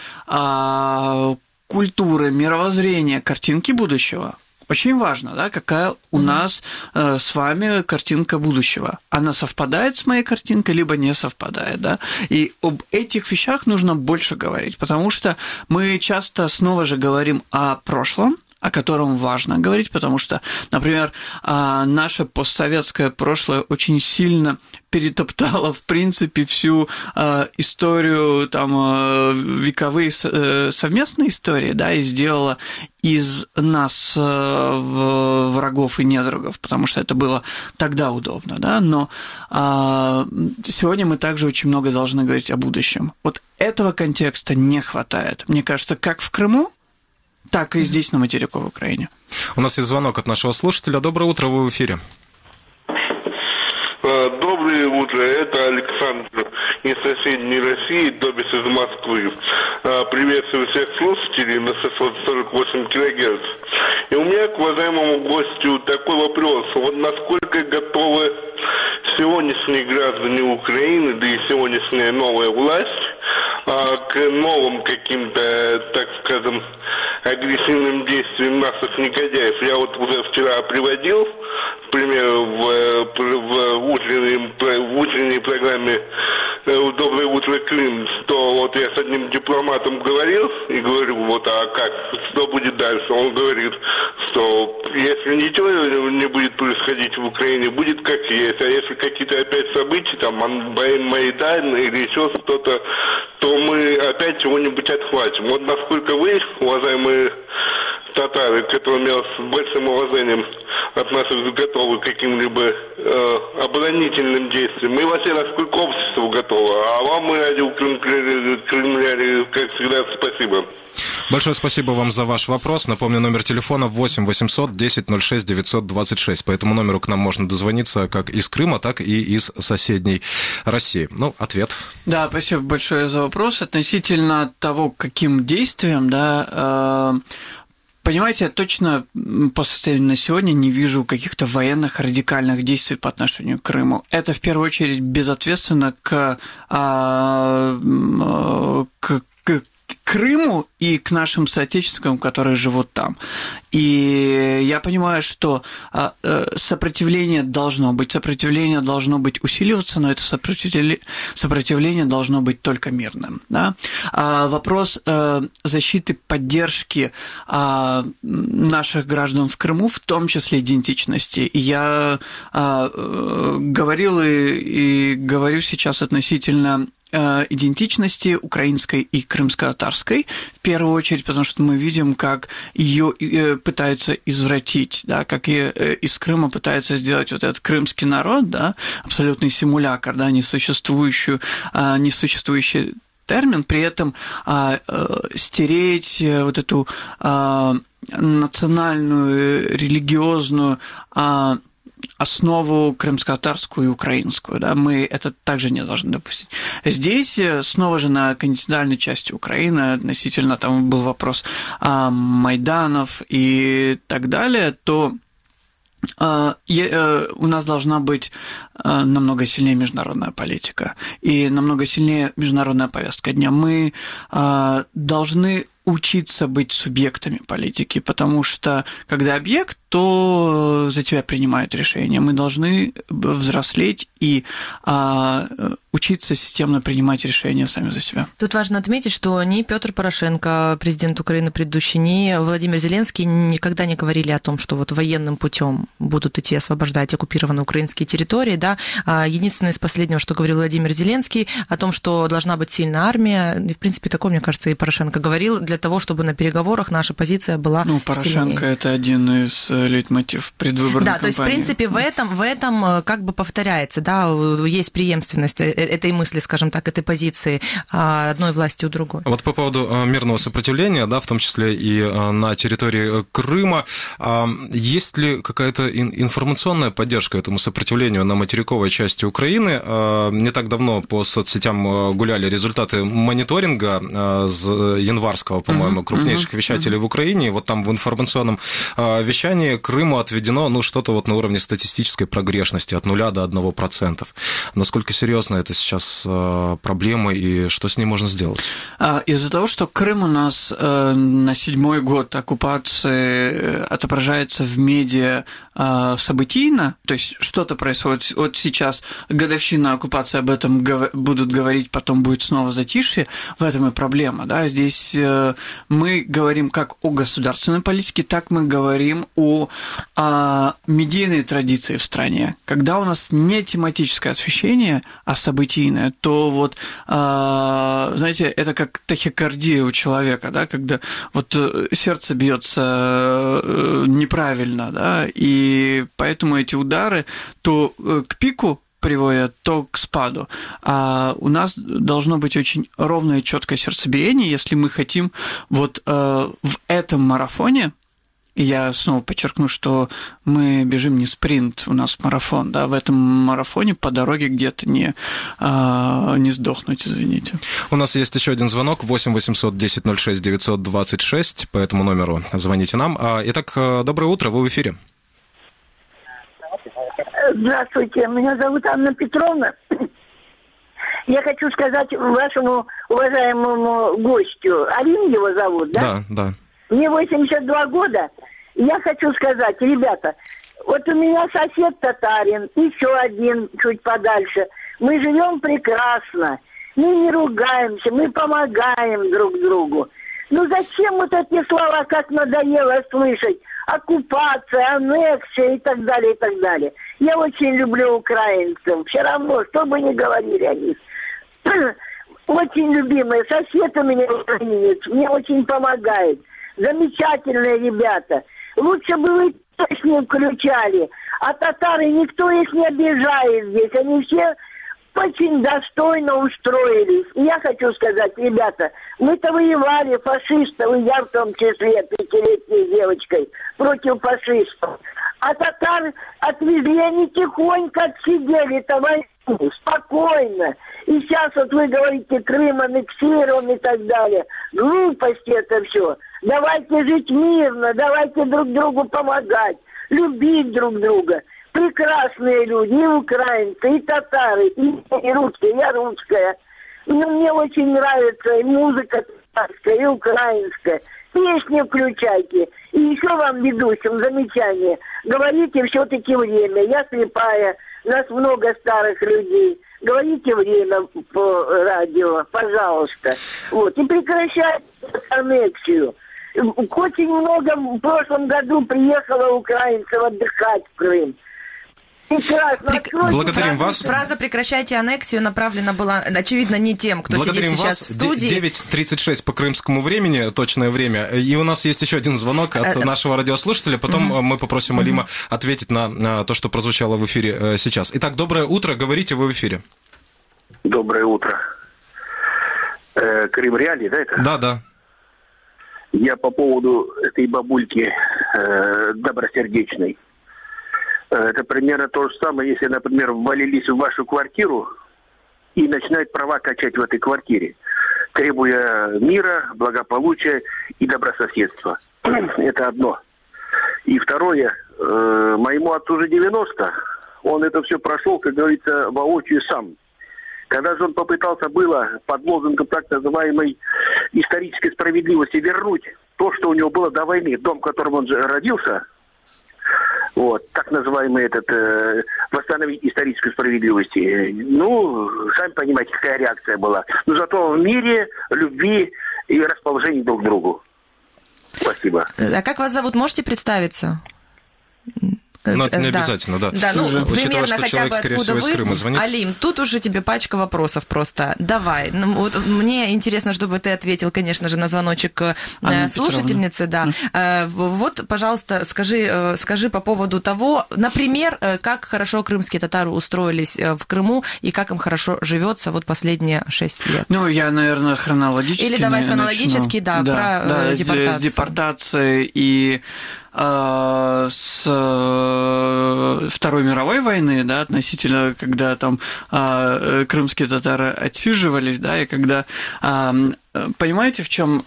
культуры, мировоззрения, картинки будущего. Очень важно, да, какая у нас с вами картинка будущего. Она совпадает с моей картинкой, либо не совпадает, да. И об этих вещах нужно больше говорить, потому что мы часто снова же говорим о прошлом, о котором важно говорить, потому что, например, наше постсоветское прошлое очень сильно перетоптало, в принципе, всю историю, там, вековые совместные истории, да, и сделало из нас врагов и недругов, потому что это было тогда удобно, да, но сегодня мы также очень много должны говорить о будущем. Вот этого контекста не хватает. Мне кажется, как в Крыму, так и здесь, на материковой Украине. У нас есть звонок от нашего слушателя. Доброе утро, вы в эфире. Доброе утро, это Александр из соседней России, Добис из Москвы. Приветствую всех слушателей на 648 кГц. И у меня к уважаемому гостю такой вопрос. Вот насколько готовы сегодняшние граждане Украины, да и сегодняшняя новая власть к новым каким-то, так скажем, агрессивным действиям наших негодяев. Я вот уже вчера приводил, к примеру, в утренней программе «Доброе утро, Крым», что вот я с одним дипломатом говорил и говорю, вот, а как, что будет дальше? Он говорит, что если ничего не будет происходить в Украине, будет как есть, а если какие-то опять события, там, Майдан или еще что-то, то мы опять чего-нибудь отхватим. Вот насколько вы, уважаемые татары, к которым я с большим уважением отношусь, готовы к каким-либо оборонительным действиям. И вообще, насколько общество готово. А вам, мы, радио Крым, как всегда, спасибо. Большое спасибо вам за ваш вопрос. Напомню, номер телефона 8 800 10 06 926. По этому номеру к нам можно дозвониться как из Крыма, так и из соседней России. Ну, ответ. Да, спасибо большое за вопрос. Относительно того, каким действиям, да, понимаете, я точно по состоянию на сегодня не вижу каких-то военных радикальных действий по отношению к Крыму. Это в первую очередь безответственно к Крыму и к нашим соотечественникам, которые живут там. И я понимаю, что сопротивление должно быть усиливаться, но это сопротивление должно быть только мирным. Да? Вопрос защиты, поддержки наших граждан в Крыму, в том числе идентичности. И я говорил и говорю сейчас относительно идентичности украинской и крымско-татарской, в первую очередь, потому что мы видим, как ее пытаются извратить, да, как из Крыма пытаются сделать вот этот крымский народ, да, абсолютный симулякр, да, несуществующий термин, при этом стереть вот эту национальную, религиозную основу крымско-татарскую и украинскую. Да, мы это также не должны допустить. Здесь снова же на континентальной части Украины относительно, там был вопрос Майданов и так далее, то у нас должна быть намного сильнее международная политика и намного сильнее международная повестка дня. Мы должны учиться быть субъектами политики, потому что когда объект, то за тебя принимают решения. Мы должны взрослеть и учиться системно принимать решения сами за себя. Тут важно отметить, что ни Петр Порошенко, президент Украины предыдущий, ни Владимир Зеленский никогда не говорили о том, что вот военным путем будут идти освобождать оккупированные украинские территории. Да? Единственное из последнего, что говорил Владимир Зеленский, о том, что должна быть сильная армия. И, в принципе, такое, мне кажется, и Порошенко говорил, для того, чтобы на переговорах наша позиция была сильнее. Порошенко – это один из лейтмотив предвыборной кампании. Да, то есть, в принципе, в этом как бы повторяется, да, есть преемственность этой мысли, скажем так, этой позиции одной власти у другой. Вот по поводу мирного сопротивления, да, в том числе и на территории Крыма, есть ли какая-то информационная поддержка этому сопротивлению на материковой части Украины? Не так давно по соцсетям гуляли результаты мониторинга январского, по-моему, крупнейших вещателей в Украине. Вот там в информационном вещании Крыму отведено, ну, что-то вот на уровне статистической прогрешности от 0 до 1%. Насколько серьезно это сейчас проблема и что с ней можно сделать? Из-за того, что Крым у нас на 7-й год оккупации отображается в медиа событийно, то есть что-то происходит. Вот сейчас годовщина оккупации, об этом будут говорить, потом будет снова затишье, в этом и проблема. Да? Здесь мы говорим как о государственной политике, так мы говорим о медийной традиции в стране. Когда у нас не тематическое освещение, а событийное, то вот, знаете, это как тахикардия у человека, да, когда вот сердце бьется неправильно, да, и поэтому эти удары то к пику приводят, то к спаду. А у нас должно быть очень ровное и четкое сердцебиение, если мы хотим вот в этом марафоне. И я снова подчеркну, что мы бежим не спринт, у нас марафон, да, в этом марафоне по дороге где-то не сдохнуть, извините. У нас есть еще один звонок, 8 800 10 06 926, по этому номеру звоните нам. Итак, доброе утро, вы в эфире. Здравствуйте, меня зовут Анна Петровна. Я хочу сказать вашему уважаемому гостю, Алим его зовут, да? Да. Мне 82 года. Я хочу сказать, ребята, вот у меня сосед татарин, еще один чуть подальше. Мы живем прекрасно. Мы не ругаемся, мы помогаем друг другу. Ну зачем вот эти слова, как надоело слышать? Оккупация, аннексия и так далее, и так далее. Я очень люблю украинцев. Все равно, что бы ни говорили они. Очень любимый сосед у меня украинец. Мне очень помогает. Замечательные ребята. Лучше бы вы точно включали. А татары, никто их не обижает здесь. Они все очень достойно устроились. И я хочу сказать, ребята, мы-то воевали фашистов, и я в том числе, 5-летней девочкой, против фашистов. А татар отвезли, они тихонько отсидели-то войну, спокойно. И сейчас вот вы говорите, Крым аннексирован и так далее. Глупости это все. Давайте жить мирно, давайте друг другу помогать, любить друг друга. Прекрасные люди, и украинцы, и татары, и русские, я русская. Ну, мне очень нравится и музыка татарская, и украинская. Песни включайте. И еще вам, ведущим, замечание. Говорите все-таки время. Я слепая, нас много старых людей. Говорите время по радио, пожалуйста. Вот. И прекращайте аннексию. Очень много в прошлом году приехало украинцев отдыхать в Крым. Благодарим вас. Фраза «прекращайте аннексию» направлена была, очевидно, не тем, кто сидит сейчас в студии. 9:36 по крымскому времени, точное время. И у нас есть еще один звонок от нашего радиослушателя. Потом мы попросим Алима ответить на то, что прозвучало в эфире сейчас. Итак, доброе утро. Говорите, вы в эфире. Доброе утро. Крым Реалии, да, это? Да. Я по поводу этой бабульки добросердечной. Это примерно то же самое, если, например, ввалились в вашу квартиру и начинают права качать в этой квартире, требуя мира, благополучия и добрососедства. Это одно. И второе, моему отцу уже 90, он это все прошел, как говорится, воочию сам. Когда же он попытался было под лозунгом так называемой исторической справедливости вернуть то, что у него было до войны, дом, в котором он же родился, вот, так называемый восстановить историческую справедливость. Ну, сами понимаете, какая реакция была. Но зато в мире, любви и расположении друг к другу. Спасибо. А как вас зовут? Можете представиться? Но это не обязательно, да. Да, ну, примерно что хотя бы откуда вы. Алим, тут уже тебе пачка вопросов просто. Давай. Ну, вот мне интересно, чтобы ты ответил, конечно же, на звоночек слушательницы. Да. Вот, пожалуйста, скажи по поводу того, например, как хорошо крымские татары устроились в Крыму и как им хорошо живется вот последние 6 лет. Ну, я, наверное, хронологически. Или давай хронологически, начну. Про депортацию. С депортацией и с Второй мировой войны, да, относительно, когда там крымские татары отсиживались, да, и когда... Понимаете, в чем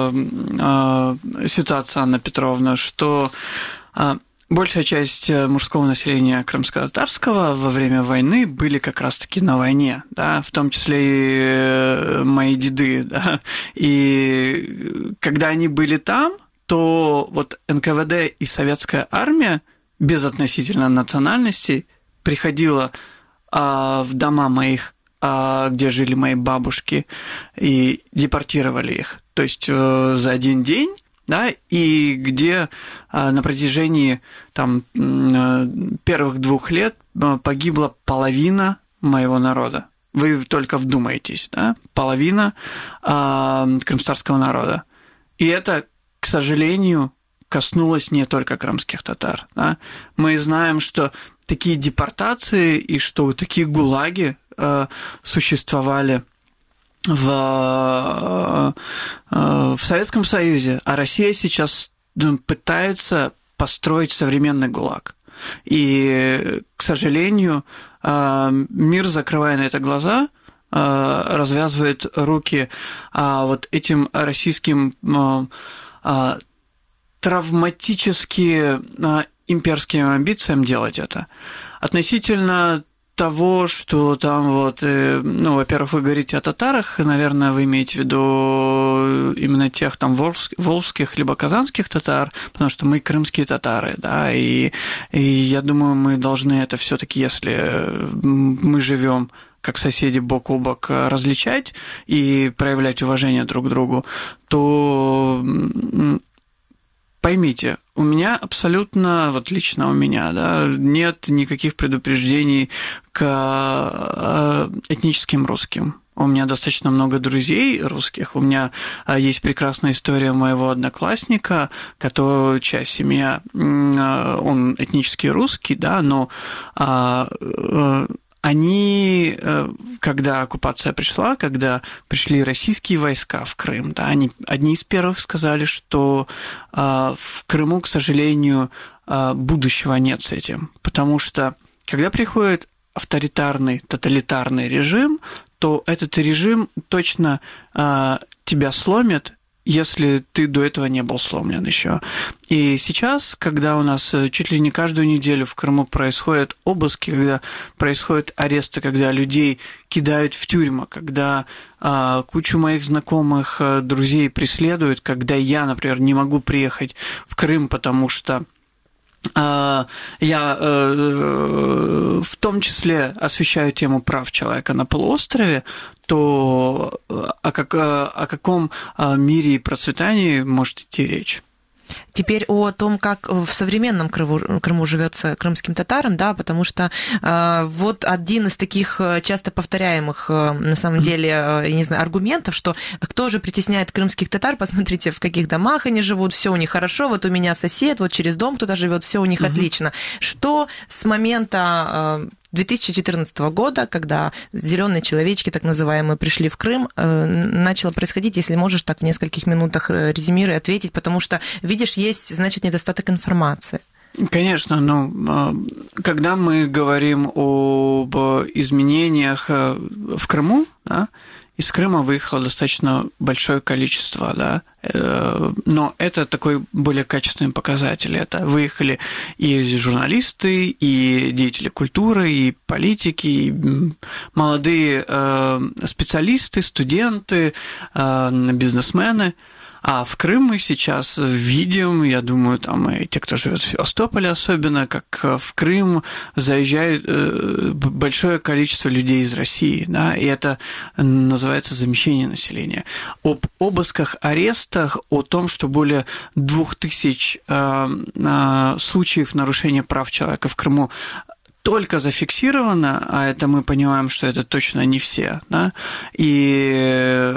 ситуация, Анна Петровна, что большая часть мужского населения крымско-татарского во время войны были как раз-таки на войне, да, в том числе и мои деды, да, и когда они были там, то вот НКВД и советская армия безотносительно национальностей приходила в дома моих, где жили мои бабушки, и депортировали их. То есть за один день, да, и где на протяжении там, первых 2 лет погибла половина моего народа. Вы только вдумаетесь, да, половина крымстарского народа. И это, к сожалению, коснулось не только крымских татар. Да? Мы знаем, что такие депортации и что такие гулаги существовали в Советском Союзе, а Россия сейчас пытается построить современный ГУЛАГ. И, к сожалению, мир, закрывая на это глаза, развязывает руки вот этим российским травматически имперским амбициям делать это. Относительно того, что там вот, во-первых, вы говорите о татарах, наверное, вы имеете в виду именно тех там волжских либо казанских татар, потому что мы крымские татары, да, и я думаю, мы должны это все-таки, если мы живем как соседи бок о бок, различать и проявлять уважение друг к другу, то поймите, у меня абсолютно, вот лично у меня, да, нет никаких предупреждений к этническим русским. У меня достаточно много друзей русских. У меня есть прекрасная история моего одноклассника, чья семья, он этнически русский, да, но они, когда оккупация пришла, когда пришли российские войска в Крым, да, они одни из первых сказали, что в Крыму, к сожалению, будущего нет с этим, потому что когда приходит авторитарный, тоталитарный режим, то этот режим точно тебя сломит, если ты до этого не был сломлен еще. И сейчас, когда у нас чуть ли не каждую неделю в Крыму происходят обыски, когда происходят аресты, когда людей кидают в тюрьму, когда кучу моих знакомых, друзей преследуют, когда я, например, не могу приехать в Крым, потому что я в том числе освещаю тему прав человека на полуострове, то о каком мире и процветании может идти речь? Теперь о том, как в современном Крыму живется крымским татарам, да, потому что вот один из таких часто повторяемых, на самом деле, я не знаю, аргументов, что кто же притесняет крымских татар, посмотрите, в каких домах они живут, все у них хорошо, вот у меня сосед, вот через дом кто-то живет, все у них отлично. Что с момента 2014 года, когда зеленые человечки, так называемые, пришли в Крым, начало происходить, если можешь так в нескольких минутах резюмируй, ответить, потому что, видишь, есть, значит, недостаток информации. Конечно, но когда мы говорим об изменениях в Крыму, да, из Крыма выехало достаточно большое количество, да, но это такой более качественный показатель. Это выехали и журналисты, и деятели культуры, и политики, и молодые специалисты, студенты, бизнесмены. А в Крым мы сейчас видим, я думаю, там и те, кто живет в Севастополе особенно, как в Крым заезжает большое количество людей из России, да, и это называется замещение населения. Об обысках, арестах, о том, что более 2000 случаев нарушения прав человека в Крыму только зафиксировано, а это мы понимаем, что это точно не все, да, и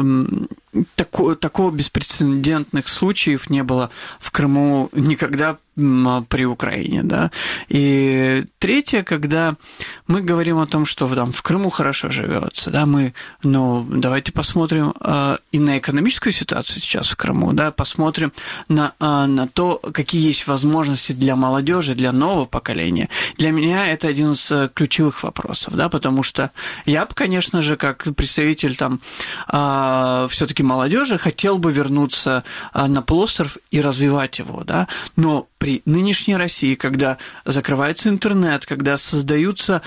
такого беспрецедентных случаев не было в Крыму никогда при Украине, да. И третье, когда мы говорим о том, что там в Крыму хорошо живется, да, давайте посмотрим и на экономическую ситуацию сейчас в Крыму, да, посмотрим на то, какие есть возможности для молодежи, для нового поколения. Для меня это один из ключевых вопросов, да, потому что я бы, конечно же, как представитель там все-таки молодежи хотел бы вернуться на полуостров и развивать его, да, но при нынешней России, когда закрывается интернет, когда создаются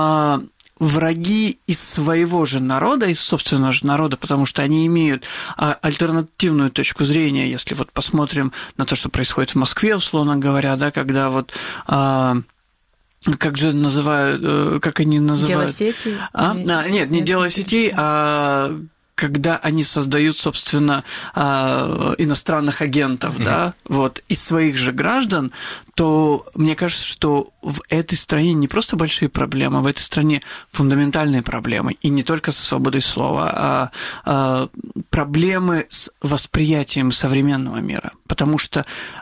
враги из своего же народа, из собственного же народа, потому что они имеют альтернативную точку зрения, если вот посмотрим на то, что происходит в Москве, условно говоря, да, когда вот как же называют, как они называют? Дело сети? Нет, не дело сетей, а когда они создают, собственно, иностранных агентов, да, вот, из своих же граждан, то мне кажется, что в этой стране не просто большие проблемы, в этой стране фундаментальные проблемы. И не только со свободой слова, а проблемы с восприятием современного мира. Потому что,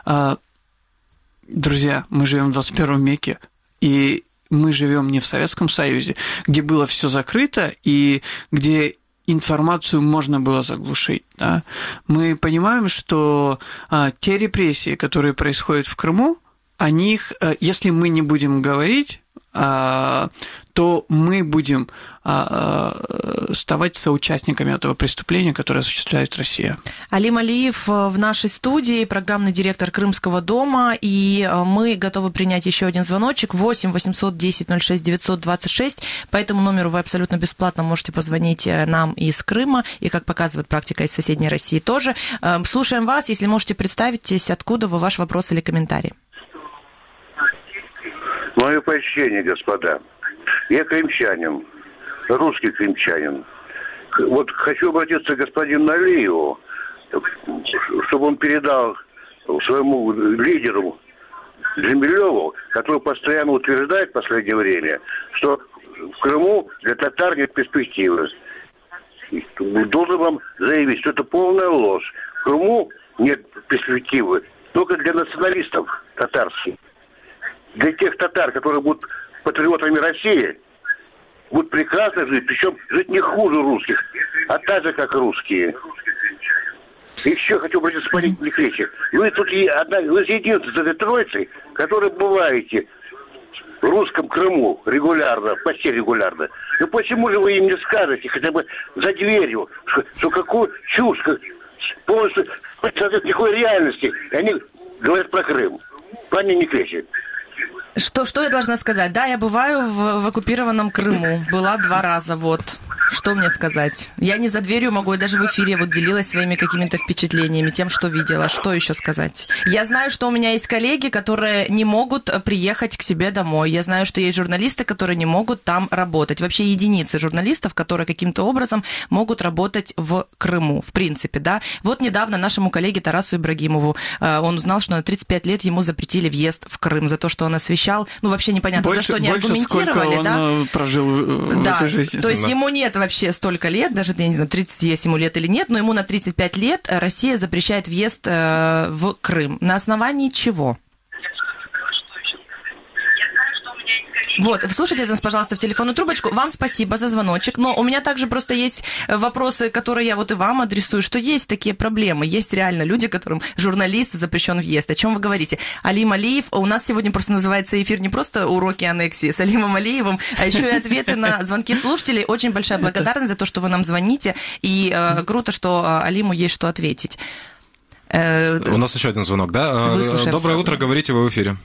друзья, мы живем в 21 веке, и мы живем не в Советском Союзе, где было все закрыто и где информацию можно было заглушить. Да? Мы понимаем, что те репрессии, которые происходят в Крыму, о них, если мы не будем говорить, то мы будем ставать соучастниками этого преступления, которое осуществляет Россия. Алим Алиев в нашей студии, программный директор Крымского дома, и мы готовы принять еще один звоночек 8 810 06 926. По этому номеру вы абсолютно бесплатно можете позвонить нам из Крыма, и, как показывает практика, из соседней России тоже. Слушаем вас, если можете представитесь, откуда вы, ваш вопрос или комментарий. Мое почтение, господа. Я крымчанин, русский крымчанин. Вот хочу обратиться к господину Алиеву, чтобы он передал своему лидеру Джемилеву, который постоянно утверждает в последнее время, что в Крыму для татар нет перспективы. Должен вам заявить, что это полная ложь. В Крыму нет перспективы только для националистов татарских. Для тех татар, которые будут патриотами России, будут прекрасно жить, причем жить не хуже русских, а так же, как русские. И еще хочу обратиться к господину Николаевичу. Вы тут вы единственный из этой троицы, которые бываете в русском Крыму регулярно, почти регулярно. Ну почему же вы им не скажете, хотя бы за дверью, что какую чушь, полностью никакой реальности. И они говорят про Крым. Пане Николаевич. Что я должна сказать? Да, я бываю в оккупированном Крыму. Была 2 раза, вот. Что мне сказать? Я не за дверью могу, и даже в эфире вот делилась своими какими-то впечатлениями, тем, что видела. Что еще сказать? Я знаю, что у меня есть коллеги, которые не могут приехать к себе домой. Я знаю, что есть журналисты, которые не могут там работать. Вообще единицы журналистов, которые каким-то образом могут работать в Крыму, в принципе, да. Вот недавно нашему коллеге Тарасу Ибрагимову, он узнал, что на 35 лет ему запретили въезд в Крым за то, что он освещал. Ну, вообще непонятно, за что не аргументировали, да. Он прожил в этой жизни. То есть ему нет вообще столько лет, даже, я не знаю, 30 есть ему лет или нет, но ему на 35 лет Россия запрещает въезд в Крым. На основании чего? Вот, слушайте нас, пожалуйста, в телефонную трубочку. Вам спасибо за звоночек, но у меня также просто есть вопросы, которые я вот и вам адресую, что есть такие проблемы. Есть реально люди, которым журналисты запрещен въезд. О чем вы говорите? Алим Алиев, у нас сегодня просто называется эфир не просто уроки аннексии с Алимом Алиевым, а еще и ответы на звонки слушателей. Очень большая благодарность за то, что вы нам звоните, и круто, что Алиму есть что ответить. У нас еще один звонок, да? Доброе утро, говорите, вы в эфире.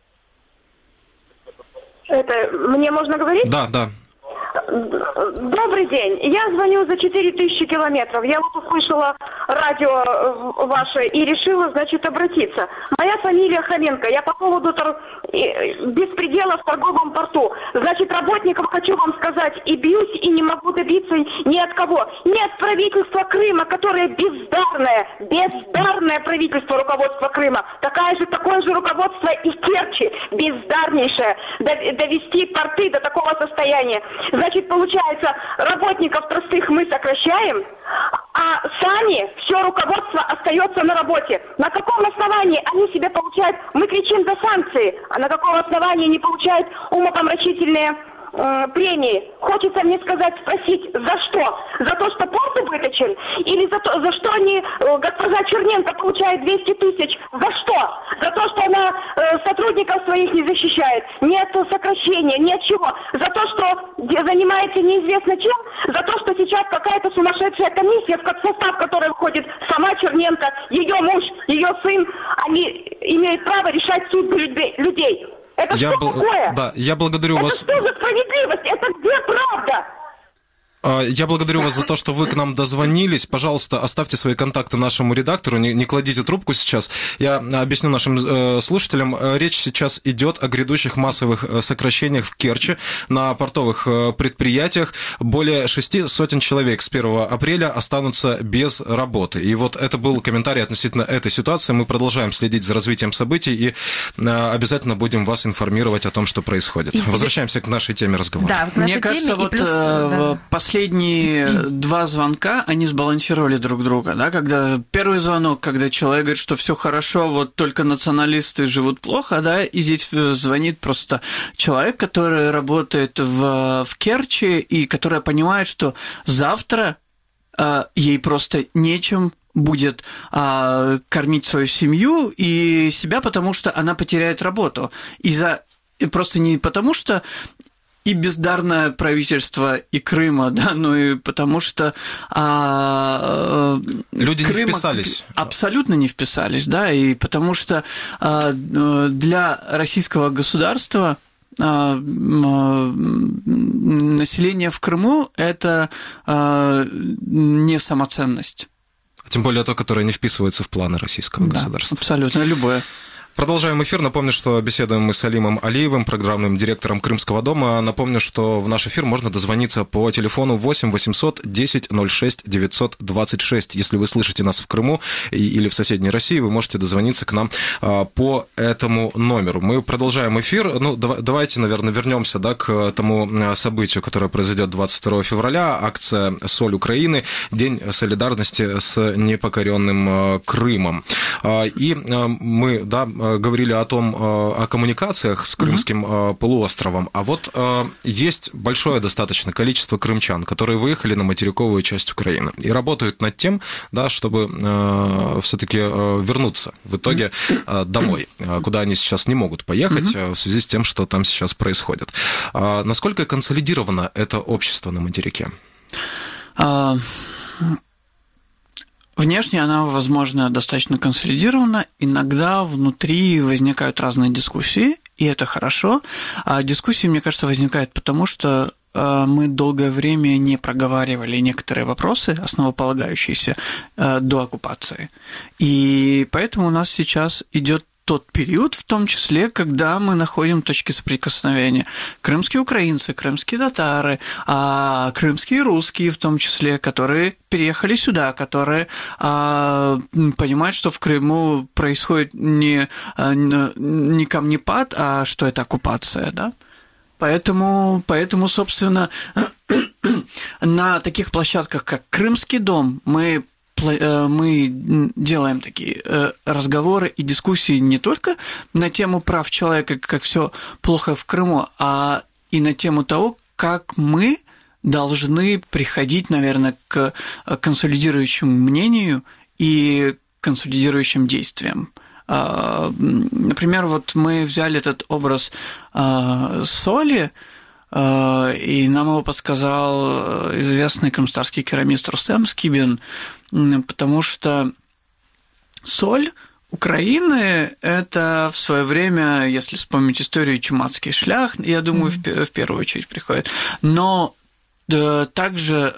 Это мне можно говорить? Да. Добрый день. Я звоню за 4000 километров. Я вот услышала радио ваше и решила, значит, обратиться. Моя фамилия Хоменко. Я по поводу беспредела в торговом порту. Значит, работникам хочу вам сказать, и бьюсь, и не могу добиться ни от кого. Ни от правительства Крыма, которое бездарное правительство, руководство Крыма. Такое же руководство и Керчи, бездарнейшее. Довести порты до такого состояния. Значит, получается, работников простых мы сокращаем, а сами все руководство остается на работе. На каком основании они себе получают, мы кричим за санкции, а на каком основании не получают умопомрачительные премии? Хочется мне спросить, за что? За то, что порты выточили? Или за что они, госпожа Черненко получает 200 тысяч? За что? За то, что она сотрудников своих не защищает? Ни от сокращения, ни от чего. За то, что занимается неизвестно чем? За то, что сейчас какая-то сумасшедшая комиссия, в состав которой входит сама Черненко, ее муж, ее сын, они имеют право решать судьбы людей. Это что такое? Да, я благодарю вас. Это что за справедливость? Это где правда? Я благодарю вас за то, что вы к нам дозвонились. Пожалуйста, оставьте свои контакты нашему редактору, не кладите трубку сейчас. Я объясню нашим слушателям. Речь сейчас идет о грядущих массовых сокращениях в Керчи на портовых предприятиях. Более 600 человек с 1 апреля останутся без работы. И вот это был комментарий относительно этой ситуации. Мы продолжаем следить за развитием событий и обязательно будем вас информировать о том, что происходит. Возвращаемся к нашей теме разговора. Да, к нашей Мне кажется, теме. Вот последние два звонка, они сбалансировали друг друга, да, когда первый звонок, когда человек говорит, что все хорошо, вот только националисты живут плохо, да, и здесь звонит просто человек, который работает в Керчи и которая понимает, что завтра ей просто нечем будет кормить свою семью и себя, потому что она потеряет работу. Просто не потому, что и бездарное правительство и Крыма, да, но и потому что люди не вписались. Абсолютно не вписались, да, и потому что для российского государства население в Крыму – это не самоценность. Тем более то, которое не вписывается в планы российского государства. Абсолютно, любое. Продолжаем эфир. Напомню, что беседуем мы с Алимом Алиевым, программным директором Крымского дома. Напомню, что в наш эфир можно дозвониться по телефону 8 800 10 06 926. Если вы слышите нас в Крыму или в соседней России, вы можете дозвониться к нам по этому номеру. Мы продолжаем эфир. Давайте, наверное, вернемся к тому событию, которое произойдет 22 февраля. Акция «Соль Украины», День солидарности с непокоренным Крымом. И мы, говорили о коммуникациях с Крымским полуостровом, а вот есть большое достаточно количество крымчан, которые выехали на материковую часть Украины и работают над тем, чтобы все-таки вернуться в итоге домой, куда они сейчас не могут поехать в связи с тем, что там сейчас происходит. Насколько консолидировано это общество на материке? Внешне она, возможно, достаточно консолидирована. Иногда внутри возникают разные дискуссии, и это хорошо. А дискуссии, мне кажется, возникают потому, что мы долгое время не проговаривали некоторые вопросы, основополагающиеся до оккупации. И поэтому у нас сейчас идет тот период, в том числе, когда мы находим точки соприкосновения. Крымские украинцы, крымские татары, крымские русские, в том числе, которые переехали сюда, которые понимают, что в Крыму происходит не камнепад, а что это оккупация, да? Поэтому, собственно, на таких площадках, как Крымский дом, мы делаем такие разговоры и дискуссии не только на тему прав человека, как все плохо в Крыму, а и на тему того, как мы должны приходить, наверное, к консолидирующему мнению и консолидирующим действиям. Например, вот мы взяли этот образ соли, и нам его подсказал известный крымстарский керамист Рустем Скибин, потому что соль Украины – это в свое время, если вспомнить историю, чумацкий шлях, я думаю, в первую очередь приходит. Но также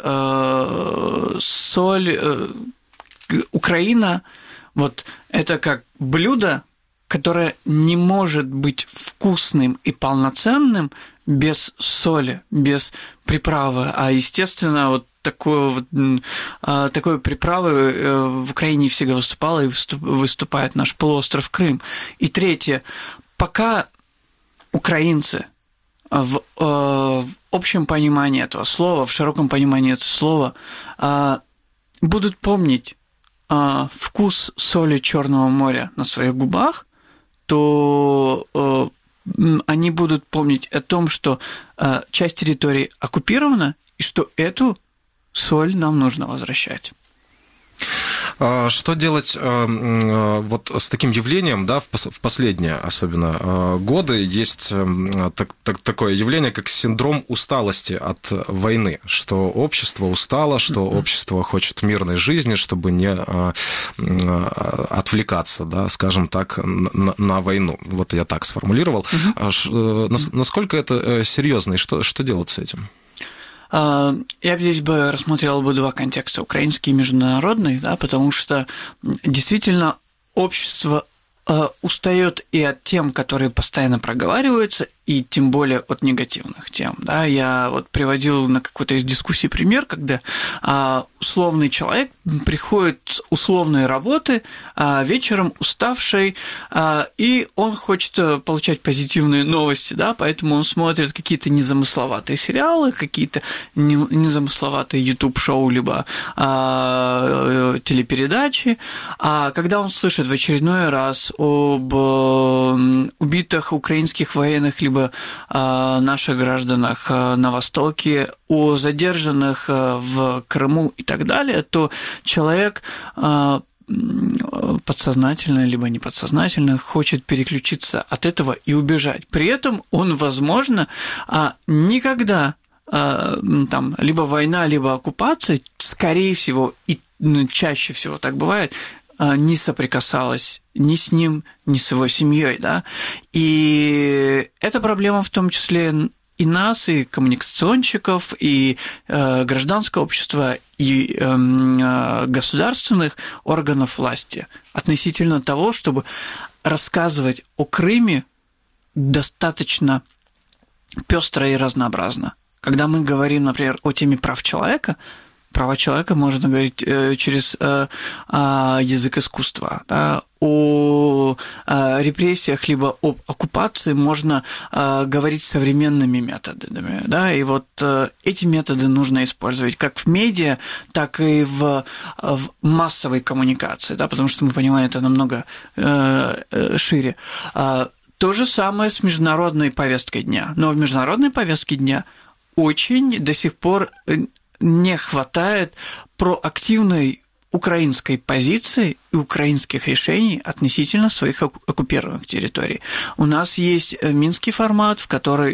соль Украина вот это как блюдо, которое не может быть вкусным и полноценным без соли, без приправы. А, естественно, вот такой приправы в Украине всегда выступала и выступает наш полуостров Крым. И третье, пока украинцы в общем понимании этого слова, в широком понимании этого слова будут помнить вкус соли Черного моря на своих губах, то они будут помнить о том, что часть территории оккупирована, и что эту соль нам нужно возвращать. Что делать вот с таким явлением, да, в последние особенно годы есть такое явление, как синдром усталости от войны, что общество устало, что общество хочет мирной жизни, чтобы не отвлекаться, да, скажем так, на войну. Вот я так сформулировал. Насколько это серьезно и что делать с этим? Я здесь бы рассмотрел бы два контекста, украинский и международный, да, потому что действительно общество устает и от тем, которые постоянно проговариваются, и тем более от негативных тем. Да? Я вот приводил на какой-то из дискуссий пример, когда условный человек приходит с условной работы вечером уставший, и он хочет получать позитивные новости, да? Поэтому он смотрит какие-то незамысловатые сериалы, какие-то незамысловатые YouTube-шоу, либо телепередачи. А когда он слышит в очередной раз об убитых украинских военных, либо наших гражданах на Востоке, о задержанных в Крыму и так далее, то человек подсознательно либо неподсознательно хочет переключиться от этого и убежать. При этом он, возможно, никогда там либо война, либо оккупация, скорее всего, и чаще всего так бывает, не соприкасалась ни с ним, ни с его семьей, да. И эта проблема в том числе и нас, и коммуникационщиков, и гражданского общества, и государственных органов власти относительно того, чтобы рассказывать о Крыме достаточно пестро и разнообразно. Когда мы говорим, например, о теме прав человека, права человека можно говорить через язык искусства, да? О репрессиях либо об оккупации можно говорить современными методами, да? И вот эти методы нужно использовать как в медиа, так и в массовой коммуникации, да? Потому что мы понимаем, это намного шире. То же самое с международной повесткой дня. Но в международной повестке дня очень до сих пор не хватает проактивной украинской позиции и украинских решений относительно своих оккупированных территорий. У нас есть минский формат, в который,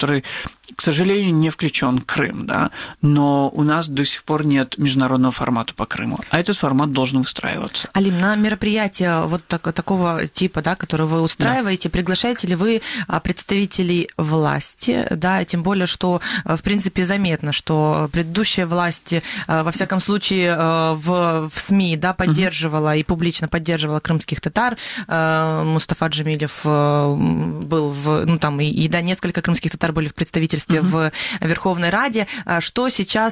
к сожалению, не включен Крым, да, но у нас до сих пор нет международного формата по Крыму, а этот формат должен выстраиваться. Алим, на мероприятия вот такого типа, да, которые вы устраиваете, приглашаете ли вы представителей власти, да, тем более, что, в принципе, заметно, что предыдущие власти, во всяком случае, в СМИ, да, поддерживала и публично поддерживала крымских татар. Мустафа Джамилев был да, несколько крымских татар были в представительстве в Верховной Раде. Что сейчас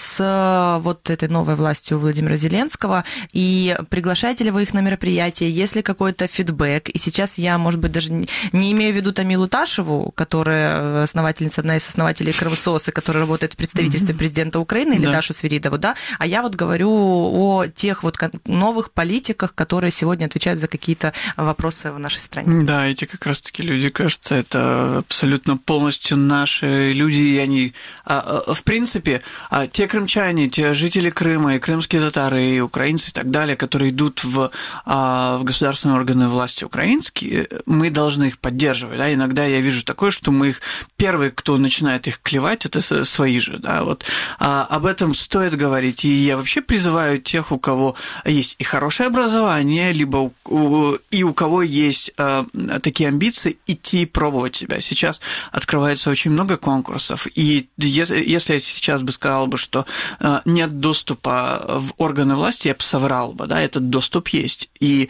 с вот этой новой властью Владимира Зеленского? И приглашаете ли вы их на мероприятие? Есть ли какой-то фидбэк? И сейчас я, может быть, даже не имею в виду Тамилу Ташеву, которая основательница, одна из основателей Крымсоса, которая работает в представительстве президента Украины, или Дашу Свиридову, да? А я вот говорю о тех вот новых политиках, которые сегодня отвечают за какие-то вопросы в нашей стране. Да, эти как раз-таки люди, кажется, это абсолютно полностью наши люди, и они, в принципе, те крымчане, те жители Крыма, и крымские татары, и украинцы, и так далее, которые идут в государственные органы власти украинские, мы должны их поддерживать, да, иногда я вижу такое, что мы их, первые, кто начинает их клевать, это свои же, да, вот, об этом стоит говорить, и я вообще призываю тех, у кого есть и хорошее образование, либо и у кого есть такие амбиции, идти пробовать себя. Сейчас открывается очень много конкурсов, и если я сейчас бы сказал, что нет доступа в органы власти, я бы соврал бы, да, этот доступ есть. И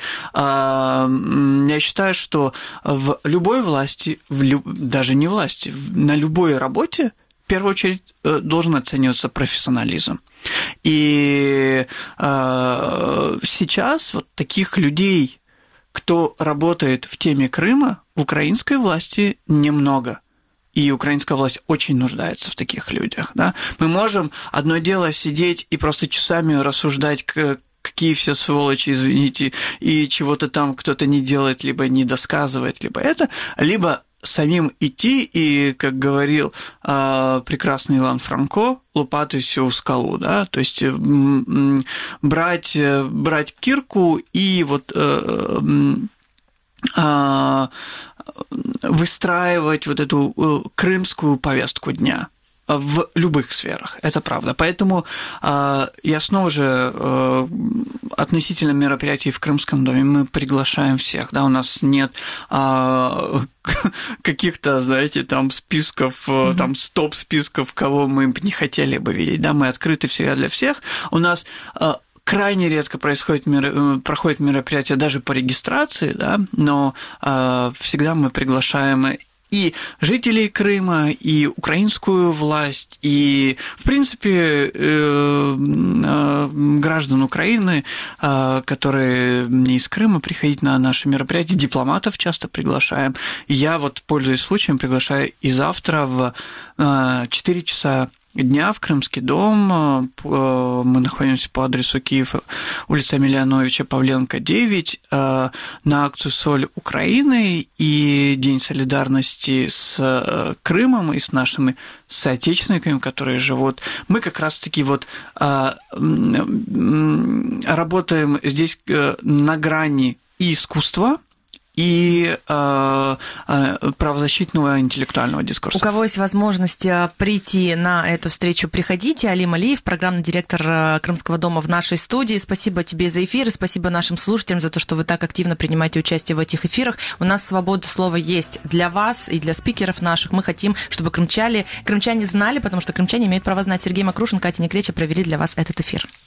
я считаю, что в любой власти, даже не власти, на любой работе в первую очередь должен оцениваться профессионализм. И сейчас вот таких людей, кто работает в теме Крыма, в украинской власти немного. И украинская власть очень нуждается в таких людях. Да? Мы можем одно дело сидеть и просто часами рассуждать, какие все сволочи, извините, и чего-то там кто-то не делает, либо не досказывает, либо это, либо самим идти и, как говорил прекрасный Илан Франко, лопатой всю скалу, да, то есть брать кирку и вот выстраивать вот эту крымскую повестку дня. в любых сферах, это правда. Поэтому я снова же относительно мероприятий в Крымском доме мы приглашаем всех, да, у нас нет каких-то, знаете, там списков, там стоп-списков, кого мы не хотели бы видеть, да, мы открыты всегда для всех. У нас крайне редко проходит мероприятие даже по регистрации, да, но всегда мы приглашаем и жителей Крыма, и украинскую власть, и, в принципе, граждан Украины, которые не из Крыма, приходить на наши мероприятия, дипломатов часто приглашаем. И я вот, пользуясь случаем, приглашаю и завтра в 4 часа дня в Крымский дом. Мы находимся по адресу Киев, улица Миллионовича Павленко, 9, на акцию «Соль Украины» и День солидарности с Крымом и с нашими соотечественниками, которые живут. Мы как раз-таки вот работаем здесь на грани и искусства, и правозащитного интеллектуального дискурса. У кого есть возможность прийти на эту встречу, приходите. Алим Алиев, программный директор Крымского дома в нашей студии. Спасибо тебе за эфир, и спасибо нашим слушателям за то, что вы так активно принимаете участие в этих эфирах. У нас свобода слова есть для вас и для спикеров наших. Мы хотим, чтобы крымчане знали, потому что крымчане имеют право знать. Сергей Макрушин, Катя Некреча провели для вас этот эфир.